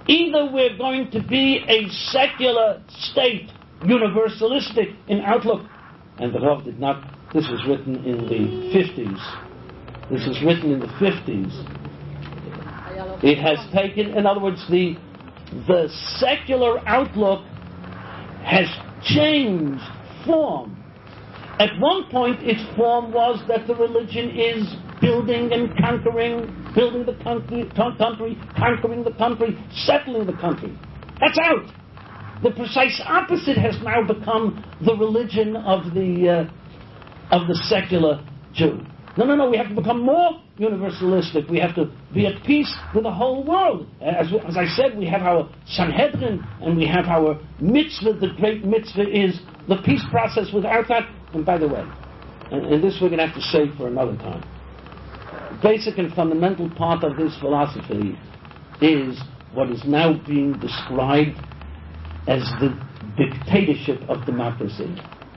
Either we're going to be a secular state, universalistic in outlook, and the Rav did not, this was written in the fifties. This was written in the fifties. It has taken, in other words, the the secular outlook has changed form. At one point, its form was that the religion is building and conquering, building the country, country, conquering the country, settling the country. That's out. The precise opposite has now become the religion of the uh, of the secular Jew. No, no, no. We have to become more universalistic. We have to be at peace with the whole world. As, as I said, we have our Sanhedrin and we have our mitzvah. The great mitzvah is the peace process. Without that, and by the way, and, and this we're going to have to say for another time, basic and fundamental part of this philosophy is what is now being described as the dictatorship of democracy.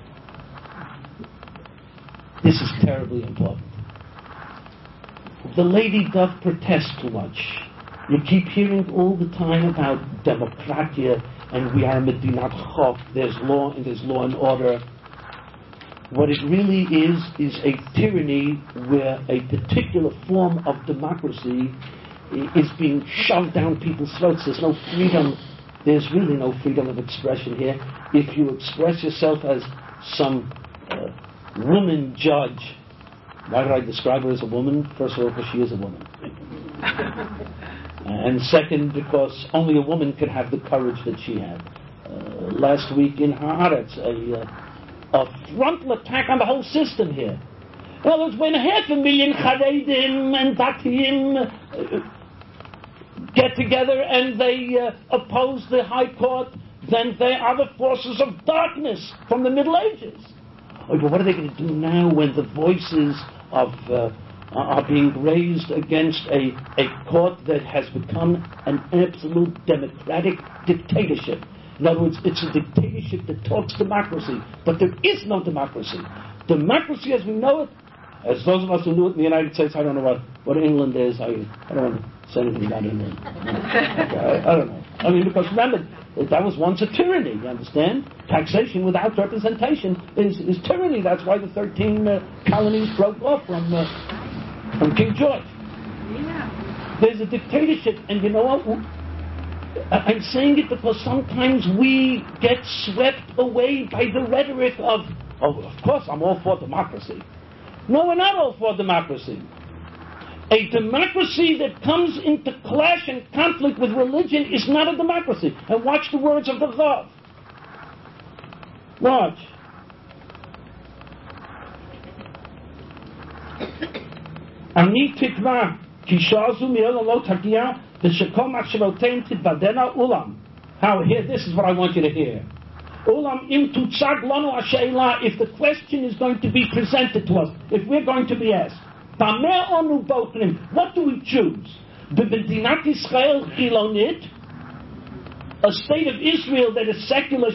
This is terribly important. The lady doth protest too much. You keep hearing all the time about democratia and we are Medinat Chok, there's law and there's law and order. What it really is, is a tyranny where a particular form of democracy is being shoved down people's throats. There's no freedom. There's really no freedom of expression here. If you express yourself as some uh, woman judge, why did I describe her as a woman? First of all, because she is a woman. And second, because only a woman could have the courage that she had. Uh, last week in Haaretz, a, uh, a frontal attack on the whole system here. In other words, when half a million Charedim and Datim uh, get together and they uh, oppose the High Court, then they are the forces of darkness from the Middle Ages. Oh, but what are they going to do now when the voices of uh, are being raised against a, a court that has become an absolute democratic dictatorship? In other words, it's a dictatorship that talks democracy, but there is no democracy. Democracy as we know it, as those of us who knew it in the United States, I don't know what, what England is. I, I don't want to say anything about England. I, I don't know. I mean, because remember, that was once a tyranny, you understand? Taxation without representation is, is tyranny. That's why the thirteen uh, colonies broke off from, uh, from King George. Yeah. There's a dictatorship, and you know what? I'm saying it because sometimes we get swept away by the rhetoric of, oh, of course, I'm all for democracy. No, we're not all for democracy. A democracy that comes into clash and conflict with religion is not a democracy. And watch the words of the Rav. Watch. Ani tikva kishazu mi'el lo tagia v'shekom achshevoteim titbadena ulam. How here? This is what I want you to hear. Ulam im tutzag lanu ha'sheila. If the question is going to be presented to us, if we're going to be asked, what do we choose? The Medinat Israel Chilonit, a state of Israel that is secular,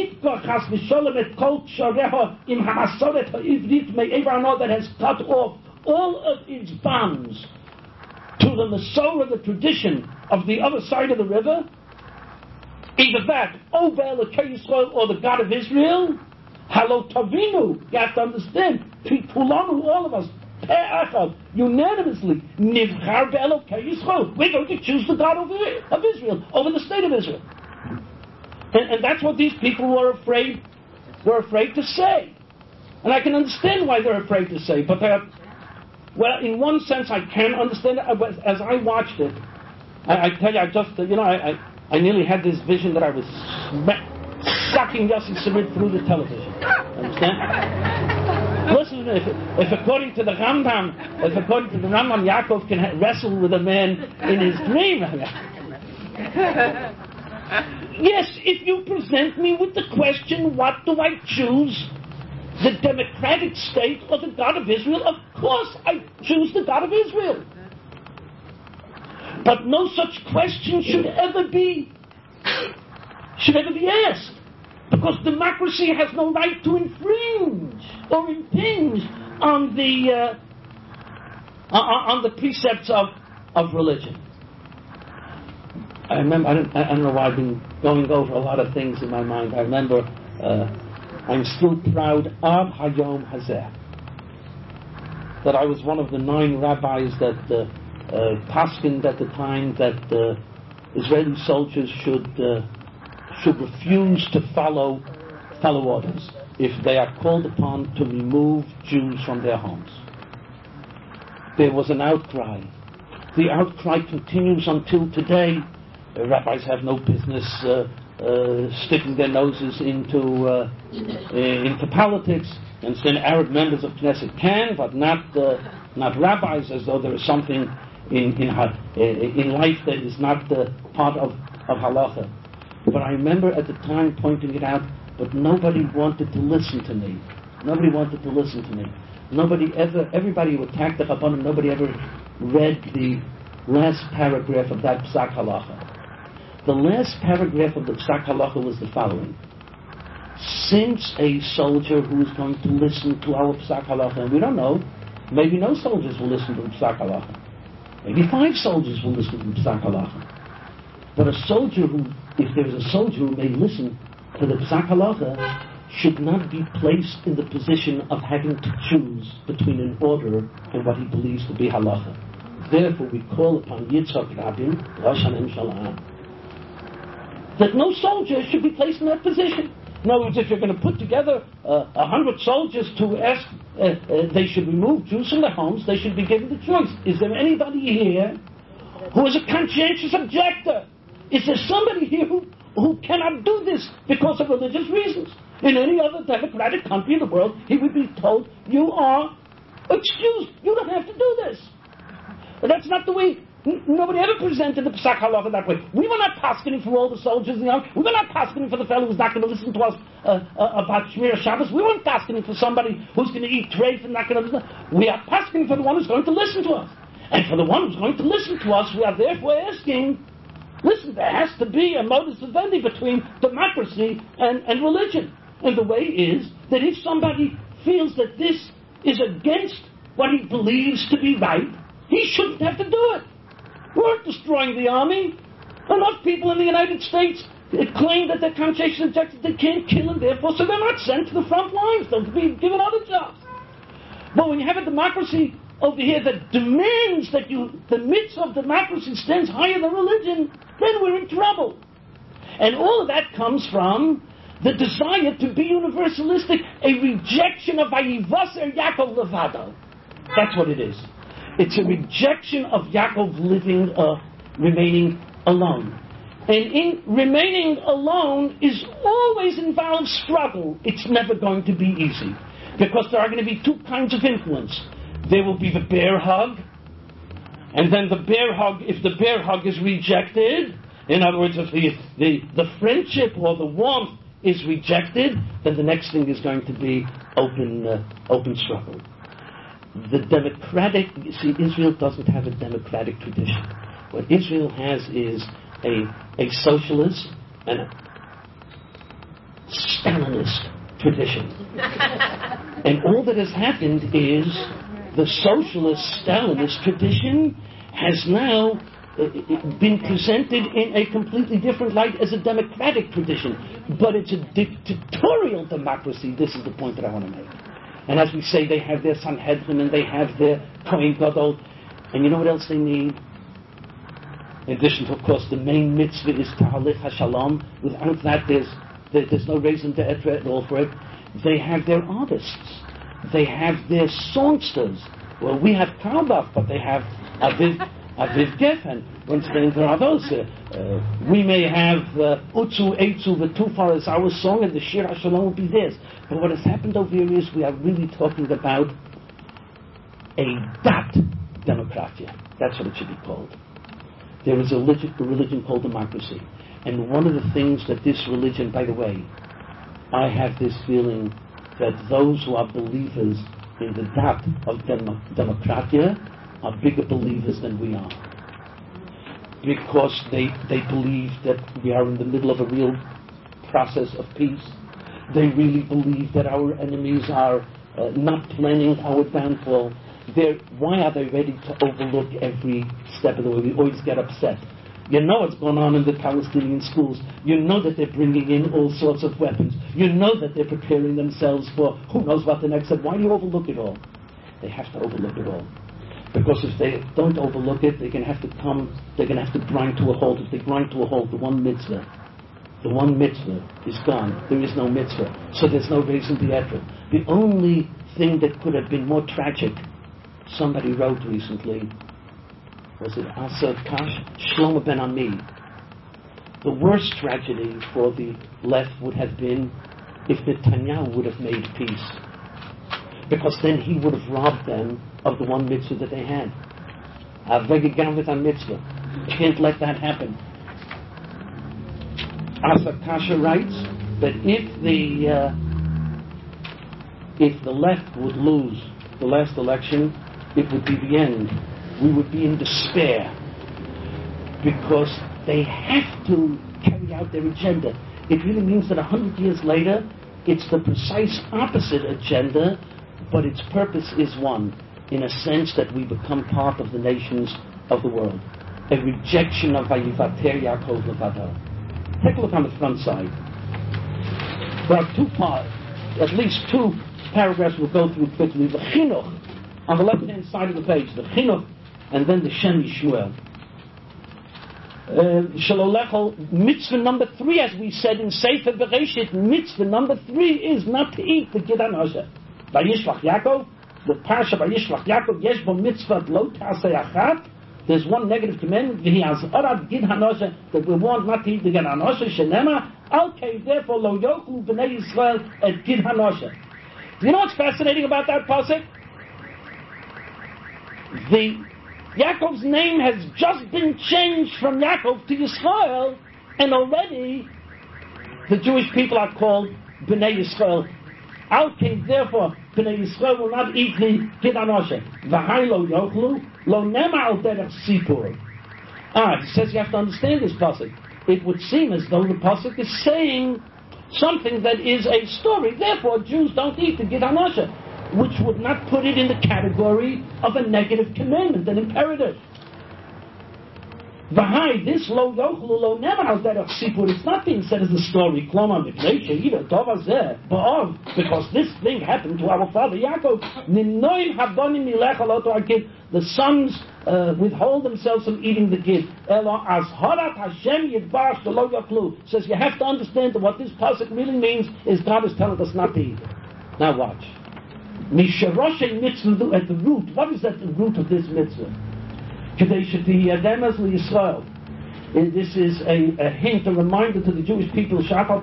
that has cut off all of its bonds to the Masorah, the tradition of the other side of the river. Either that, or the God of Israel. Halo Tavinu, you have to understand, all of us, unanimously, Nivchar Be'elokei Yisrael. We're going to choose the God of, of Israel over the state of Israel, and, and that's what these people were afraid were afraid to say. And I can understand why they're afraid to say. But they're, well, in one sense, I can understand it. As I watched it, I, I tell you, I just, you know, I, I, I nearly had this vision that I was sm- sucking Yossi Samir through the television. Understand? Listen, if, if according to the Rambam, if according to the Rambam, Yaakov can ha- wrestle with a man in his dream. Yes, if you present me with the question, what do I choose? The democratic state or the God of Israel? Of course I choose the God of Israel. But no such question should ever be should ever be asked. Because democracy has no right to infringe or impinge on the uh, on the precepts of, of religion. I remember, I don't, I don't know why I've been going over a lot of things in my mind. I remember, uh, I'm still proud of Hayom Hazeh, that I was one of the nine rabbis that uh, uh, paskined at the time that uh, Israeli soldiers should uh, should refuse to follow follow orders if they are called upon to remove Jews from their homes. There was an outcry. The outcry continues until today. Uh, rabbis have no business uh, uh, sticking their noses into uh, into politics, and then Arab members of Knesset can, but not uh, not rabbis, as though there is something in in, uh, in life that is not uh, part of, of halacha. But I remember at the time pointing it out, but nobody wanted to listen to me. Nobody wanted to listen to me. Nobody ever, everybody who attacked the Rabbanim, nobody ever read the last paragraph of that Psak Halacha. The last paragraph of the Psak Halacha was the following. Since a soldier who is going to listen to our Psak Halacha, and we don't know, maybe no soldiers will listen to the Psak Halacha. Maybe five soldiers will listen to the Psak Halacha. But a soldier who, if there is a soldier who may listen to the Psak Halacha, should not be placed in the position of having to choose between an order and what he believes to be halacha. Therefore, we call upon Yitzhak Rabin, Rosh HaMemshala, that no soldier should be placed in that position. In other words, if you're going to put together a uh, hundred soldiers to ask uh, uh, they should remove Jews from their homes, they should be given the choice. Is there anybody here who is a conscientious objector? Is there somebody here who, who cannot do this because of religious reasons? In any other democratic country in the world, he would be told, you are excused. You don't have to do this. But that's not the way. N- nobody ever presented the Psak Halacha that way. We were not paskening for all the soldiers in the army. We were not paskening for the fellow who's not going to listen to us uh, uh, about Shmir Shabbos. We weren't paskening for somebody who's going to eat treif and not going to listen. We are paskening for the one who's going to listen to us. And for the one who's going to listen to us, we are therefore asking, listen, there has to be a modus vivendi between democracy and, and religion. And the way is that if somebody feels that this is against what he believes to be right, he shouldn't have to do it. We aren't destroying the army. Enough people in the United States claim that they're conscientious objectors, they can't kill and therefore, so they're not sent to the front lines. They'll be given other jobs. But when you have a democracy over here that demands that you, the mitzvah of democracy stands higher than religion, then we're in trouble. And all of that comes from the desire to be universalistic, a rejection of Vayivaser Yaakov Levado. That's what it is. It's a rejection of Yaakov living, uh, remaining alone. And in remaining alone is always involves struggle. It's never going to be easy. Because there are going to be two kinds of influence. There will be the bear hug, and then the bear hug, if the bear hug is rejected, in other words, if the, the, the friendship or the warmth is rejected, then the next thing is going to be open uh, open struggle. The democratic, you see, Israel doesn't have a democratic tradition. What Israel has is a, a socialist and a Stalinist tradition. And all that has happened is the socialist Stalinist tradition has now been presented in a completely different light as a democratic tradition. But it's a dictatorial democracy. This is the point that I want to make. And as we say, they have their Sanhedrin and they have their Kohen Gadol. And you know what else they need? In addition to, of course, the main mitzvah is Tahalech HaShalom. Without that, there's, there, there's no reason to etre at all for it. They have their artists. They have their songsters. Well, we have Karlbach, but they have Aviv Aviv Geffen. Once again, there are those. Uh, uh, we may have Utzu Eitzu V'Tufar as our song, and the Shir HaShalom will be theirs. But what has happened over here is we are really talking about a dat democratia. That's what it should be called. There is a religion, a religion called democracy. And one of the things that this religion, by the way, I have this feeling that those who are believers in the dat of dem- democratia are bigger believers than we are. Because they, they believe that we are in the middle of a real process of peace. They really believe that our enemies are uh, not planning our downfall. They're, why are they ready to overlook every step of the way? We always get upset You know what's going on in the Palestinian schools. You know that they're bringing in all sorts of weapons. You know that they're preparing themselves for who knows what the next step. Why do you overlook it all? They have to overlook it all. Because if they don't overlook it, they're going to have to come, they're going to have to grind to a halt. If they grind to a halt, the one mitzvah, the one mitzvah is gone. There is no mitzvah. So there's no reason to effort. The only thing that could have been more tragic, somebody wrote recently, was it Asa Kash? Shlomo Ben Ami. The worst tragedy for the left would have been if Netanyahu would have made peace. Because then he would have robbed them of the one mitzvah that they had. Avegegan with a mitzvah. Can't let that happen. Asa Kasha writes that if the uh, if the left would lose the last election, it would be the end. We would be in despair because they have to carry out their agenda. It really means that a hundred years later, it's the precise opposite agenda, but its purpose is one, in a sense that we become part of the nations of the world. A rejection of Vayivater Yaakov Levado. Take a look on the front side. There are two parts, at least two paragraphs we'll go through quickly. The Chinuch, on the left-hand side of the page, the Chinuch, and then the Shem Yishmuel. Shalolechol, mitzvah number three, as we said in Sefer Bereshit, mitzvah number three is not to eat the Gid HaNoshe. Vayishlach Yaakov, the Parsha Vayishlach Yaakov, yesh bo mitzvah lo ta'aseh achat. There's one negative commandment, v'hi azharat Gid HaNoshe, that we want not to eat the Gid HaNoshe, shenema, okay, therefore lo yochlu b'nei Yisrael et Gid HaNoshe. Do you know what's fascinating about that pasuk? The Yaakov's name has just been changed from Yaakov to Yisrael, and already the Jewish people are called Bnei Yisrael. Okay, therefore, Bnei Yisrael will not eat the Gid HaNoshe. V'hai lo yochlu, lo nema al derech sipur. Ah, he says you have to understand this pasuk. It would seem as though the pasuk is saying something that is a story. Therefore, Jews don't eat the Gid HaNoshe, which would not put it in the category of a negative commandment, an imperative. V'hai, this lo yochlu lo never al derech sipur. It's not being said as a story. Kloma mipnei she'ira tov hazeh ba'ov, because this thing happened to our father Yaakov. Ninoim habonim milech aloto agid. The sons uh, withhold themselves from eating the gid. Elo azharat Hashem yidbarach lo yochlu. Says you have to understand that what this pasuk really means is God is telling us not to eat. Now watch. Misharoshe mitzvah at the root. What is at the root of this mitzvah? This is a, a hint, a reminder to the Jewish people.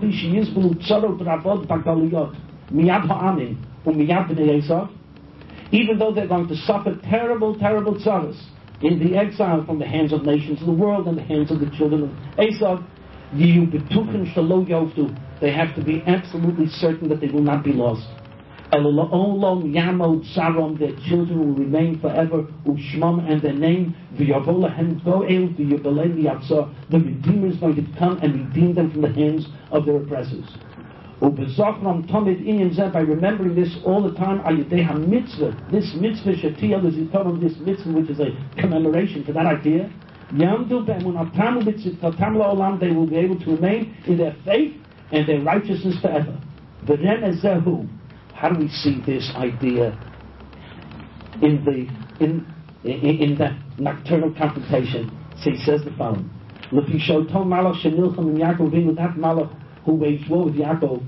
Even though they're going to suffer terrible, terrible tzaras in the exile from the hands of nations of the world and the hands of the children of Esav, they have to be absolutely certain that they will not be lost. Their children will remain forever, Ushmam, and their name, the Redeemer is going to come and redeem them from the hands of their oppressors. By remembering this all the time, this mitzvah, this mitzvah, which is a commemoration for that idea, they will be able to remain in their faith and their righteousness forever. How do we see this idea in the in in, in the nocturnal confrontation? So he says the following: that Malach who waged war with Yaakov,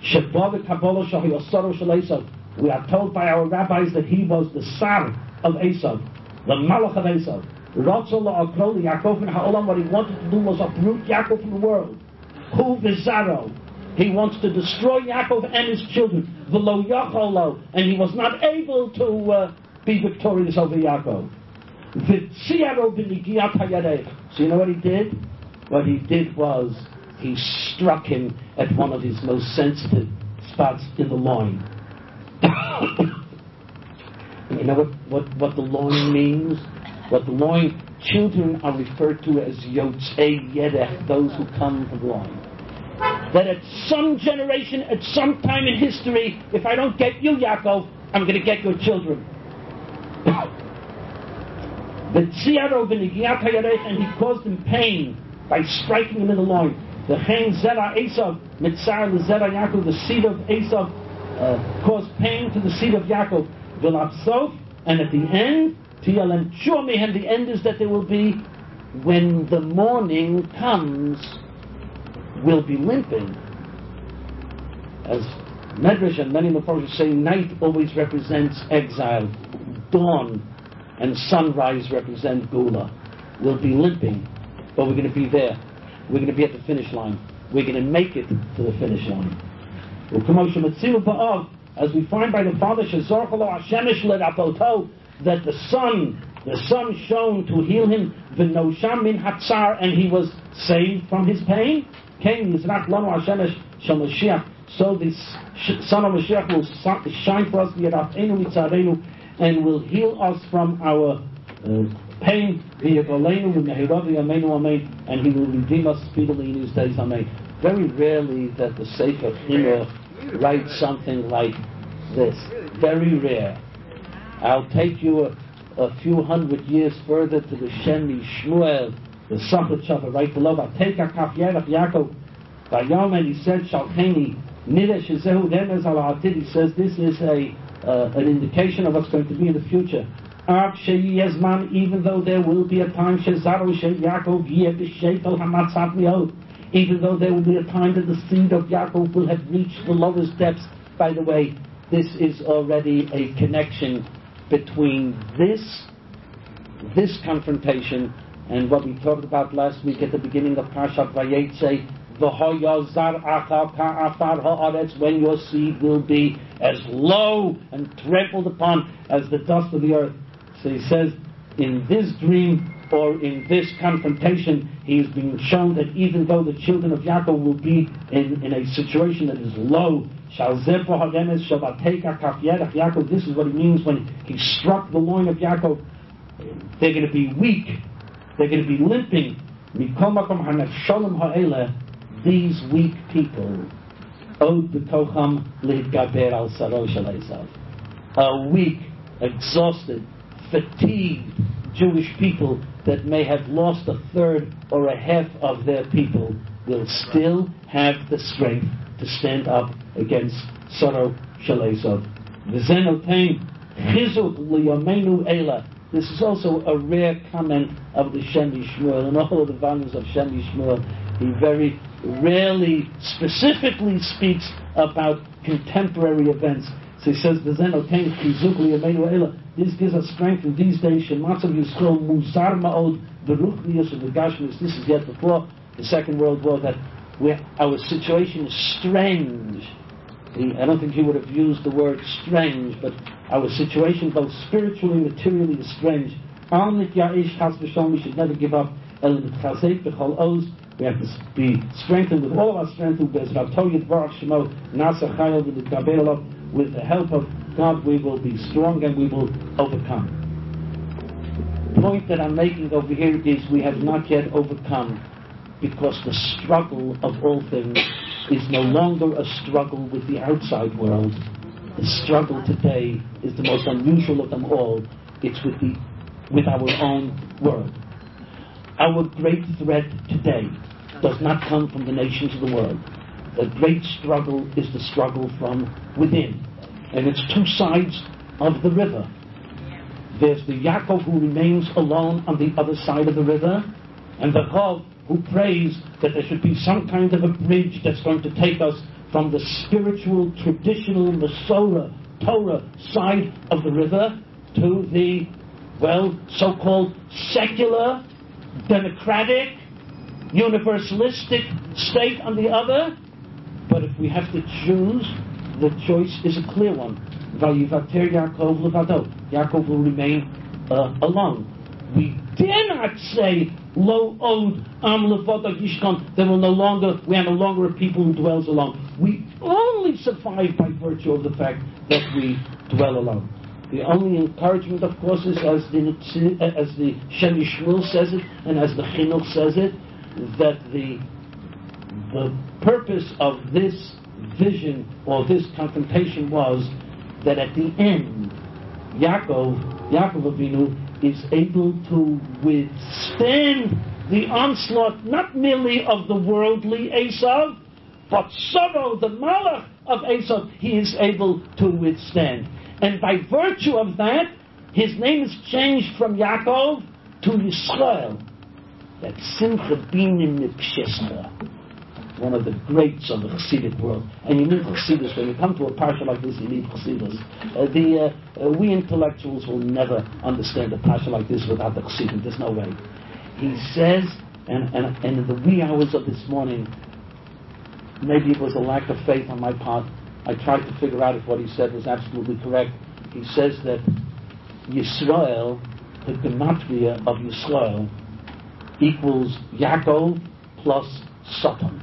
we are told by our rabbis that he was the Sar of Esav, the Malach of Esav. What he wanted to do was uproot Yaakov from the world. Who vizaro? He wants to destroy Yaakov and his children. V'lo yacholo, and he was not able to uh, be victorious over Yaakov. V'tziaro b'nigiyat hayarech. So you know what he did? What he did was he struck him at one of his most sensitive spots in the loin. You know what, what, what the loin means? What the loin, children are referred to as yotzei yerech, those who come from the loin. That at some generation, at some time in history, if I don't get you, Yaakov, I'm going to get your children. The Tziaro v'Nigiyat HaYarech, and he caused him pain by striking him in the loin. The Chen Zera Esav, Mitzar Zera Yaakov, the seed of Esav, uh, caused pain to the seed of Yaakov. V'Lapsov, and at the end, Tiyalem Shumi, and the end is that there will be, when the morning comes, will be limping. As Medrash and many Mephoshim say, night always represents exile, dawn and sunrise represent Gula. We'll be limping, but we're going to be there. We're going to be at the finish line. We're going to make it to the finish line. As we find by the Father, that the sun, the sun shone to heal him, and he was saved from his pain. So the Son of Mashiach will shine for us, and will heal us from our uh, pain, and he will redeem us speedily in his days. Amen. Very rarely that the Sefer Chinuch writes something like this. Very rare. I'll take you a, a few hundred years further to the Shemi Shmuel, the Sachet Shavar, right below. Vateka Kaf Yerach Yaakov, Vayom, he said, Shalcheni, Niresh Zehu Remez Al Atid. He says this is a uh, an indication of what's going to be in the future. Av Shei Yezman, even though there will be a time, Shezaru Shei Yaakov Yeh B'Sheitel Hamatzat Miod, even though there will be a time that the seed of Yaakov will have reached the lowest depths. By the way, this is already a connection between this this confrontation and what we talked about last week at the beginning of Parshat Vayetze, when your seed will be as low and trampled upon as the dust of the earth. So he says, in this dream or in this confrontation, he is being shown that even though the children of Yaakov will be in, in a situation that is low, this is what it means when he struck the loin of Yaakov. They're going to be weak. They're going to be limping. These weak people are weak, exhausted, fatigued Jewish people that may have lost a third or a half of their people will still have the strength to stand up against Saro Shalesov. This is also a rare comment of the Shemi Shmuel. In all of the volumes of Shemi Shmuel, he very rarely specifically speaks about contemporary events. So he says, this gives us strength in these days. This is yet before the Second World War, that we, our situation is strange. He, I don't think he would have used the word strange, but our situation, both spiritually and materially, is strange. We should never give up. We have to be strengthened with all of our strength. With the help of God, we will be strong and we will overcome. The point that I'm making over here is we have not yet overcome, because the struggle of all things is no longer a struggle with the outside world. The struggle today is the most unusual of them all. It's with the with our own world. Our great threat today does not come from the nations of the world. The great struggle is the struggle from within. And it's two sides of the river. There's the Yaakov who remains alone on the other side of the river, and the Chav who prays that there should be some kind of a bridge that's going to take us from the spiritual, traditional, Masorah, Torah side of the river to the, well, so-called secular, democratic, universalistic state on the other. But if we have to choose, the choice is a clear one. Vayivater Yaakov levado. Yaakov will remain uh, alone. We dare not say, Lo od am levado yishkon. There will no longer, we are no longer a people who dwells alone. We only survive by virtue of the fact that we dwell alone. The only encouragement, of course, is as the as the Shemi Shmuel says it, and as the Chinuch says it, that the the purpose of this vision or this confrontation was that at the end, Yaakov, Yaakov Avinu, is able to withstand the onslaught not merely of the worldly Esav, but Soro, the Malach of Esav, he is able to withstand. And by virtue of that, his name is changed from Yaakov to Yisrael. That Simcha Binim Mipshescha, one of the greats of the Chassidic world. And you need Chassidus. When you come to a parsha like this, you need Chassidus. Uh, the, uh, uh, we intellectuals will never understand a parsha like this without the Chassidim. There's no way. He says, and, and, and in the wee hours of this morning, maybe it was a lack of faith on my part, I tried to figure out if what he said was absolutely correct. He says that Yisrael, the gematria of Yisrael, equals Yaakov plus Satan.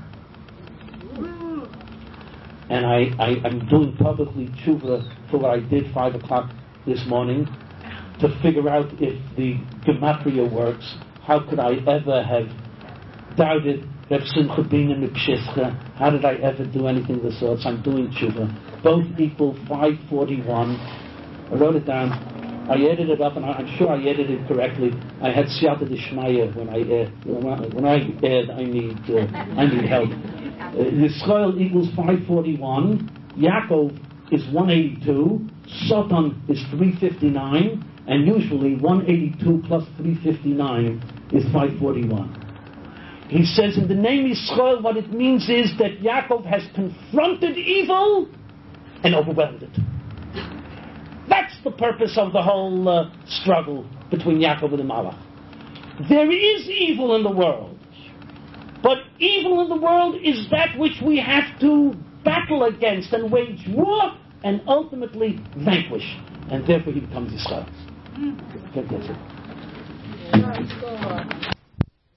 And I, I, I'm doing publicly tshuva for what I did five o'clock this morning to figure out if the gematria works. How could I ever have doubted Reb Simcha Bina Mipshescha? How did I ever do anything of the sorts? I'm doing tshuva. Both equal five forty-one. I wrote it down. I added it up, and I'm sure I edited it correctly. I had siyata d'shmaya when I add. When I add, I need uh, I need help. Uh, Yisrael equals five forty-one. Yaakov is one eighty-two. Satan is three fifty-nine, and usually one eighty-two plus three fifty-nine is five forty-one. He says in the name Yisrael, what it means is that Yaakov has confronted evil and overwhelmed it. That's the purpose of the whole uh, struggle between Yaakov and the Malach. There is evil in the world, but evil in the world is that which we have to battle against and wage war and ultimately vanquish. And therefore he becomes Yisrael. Mm. That's it.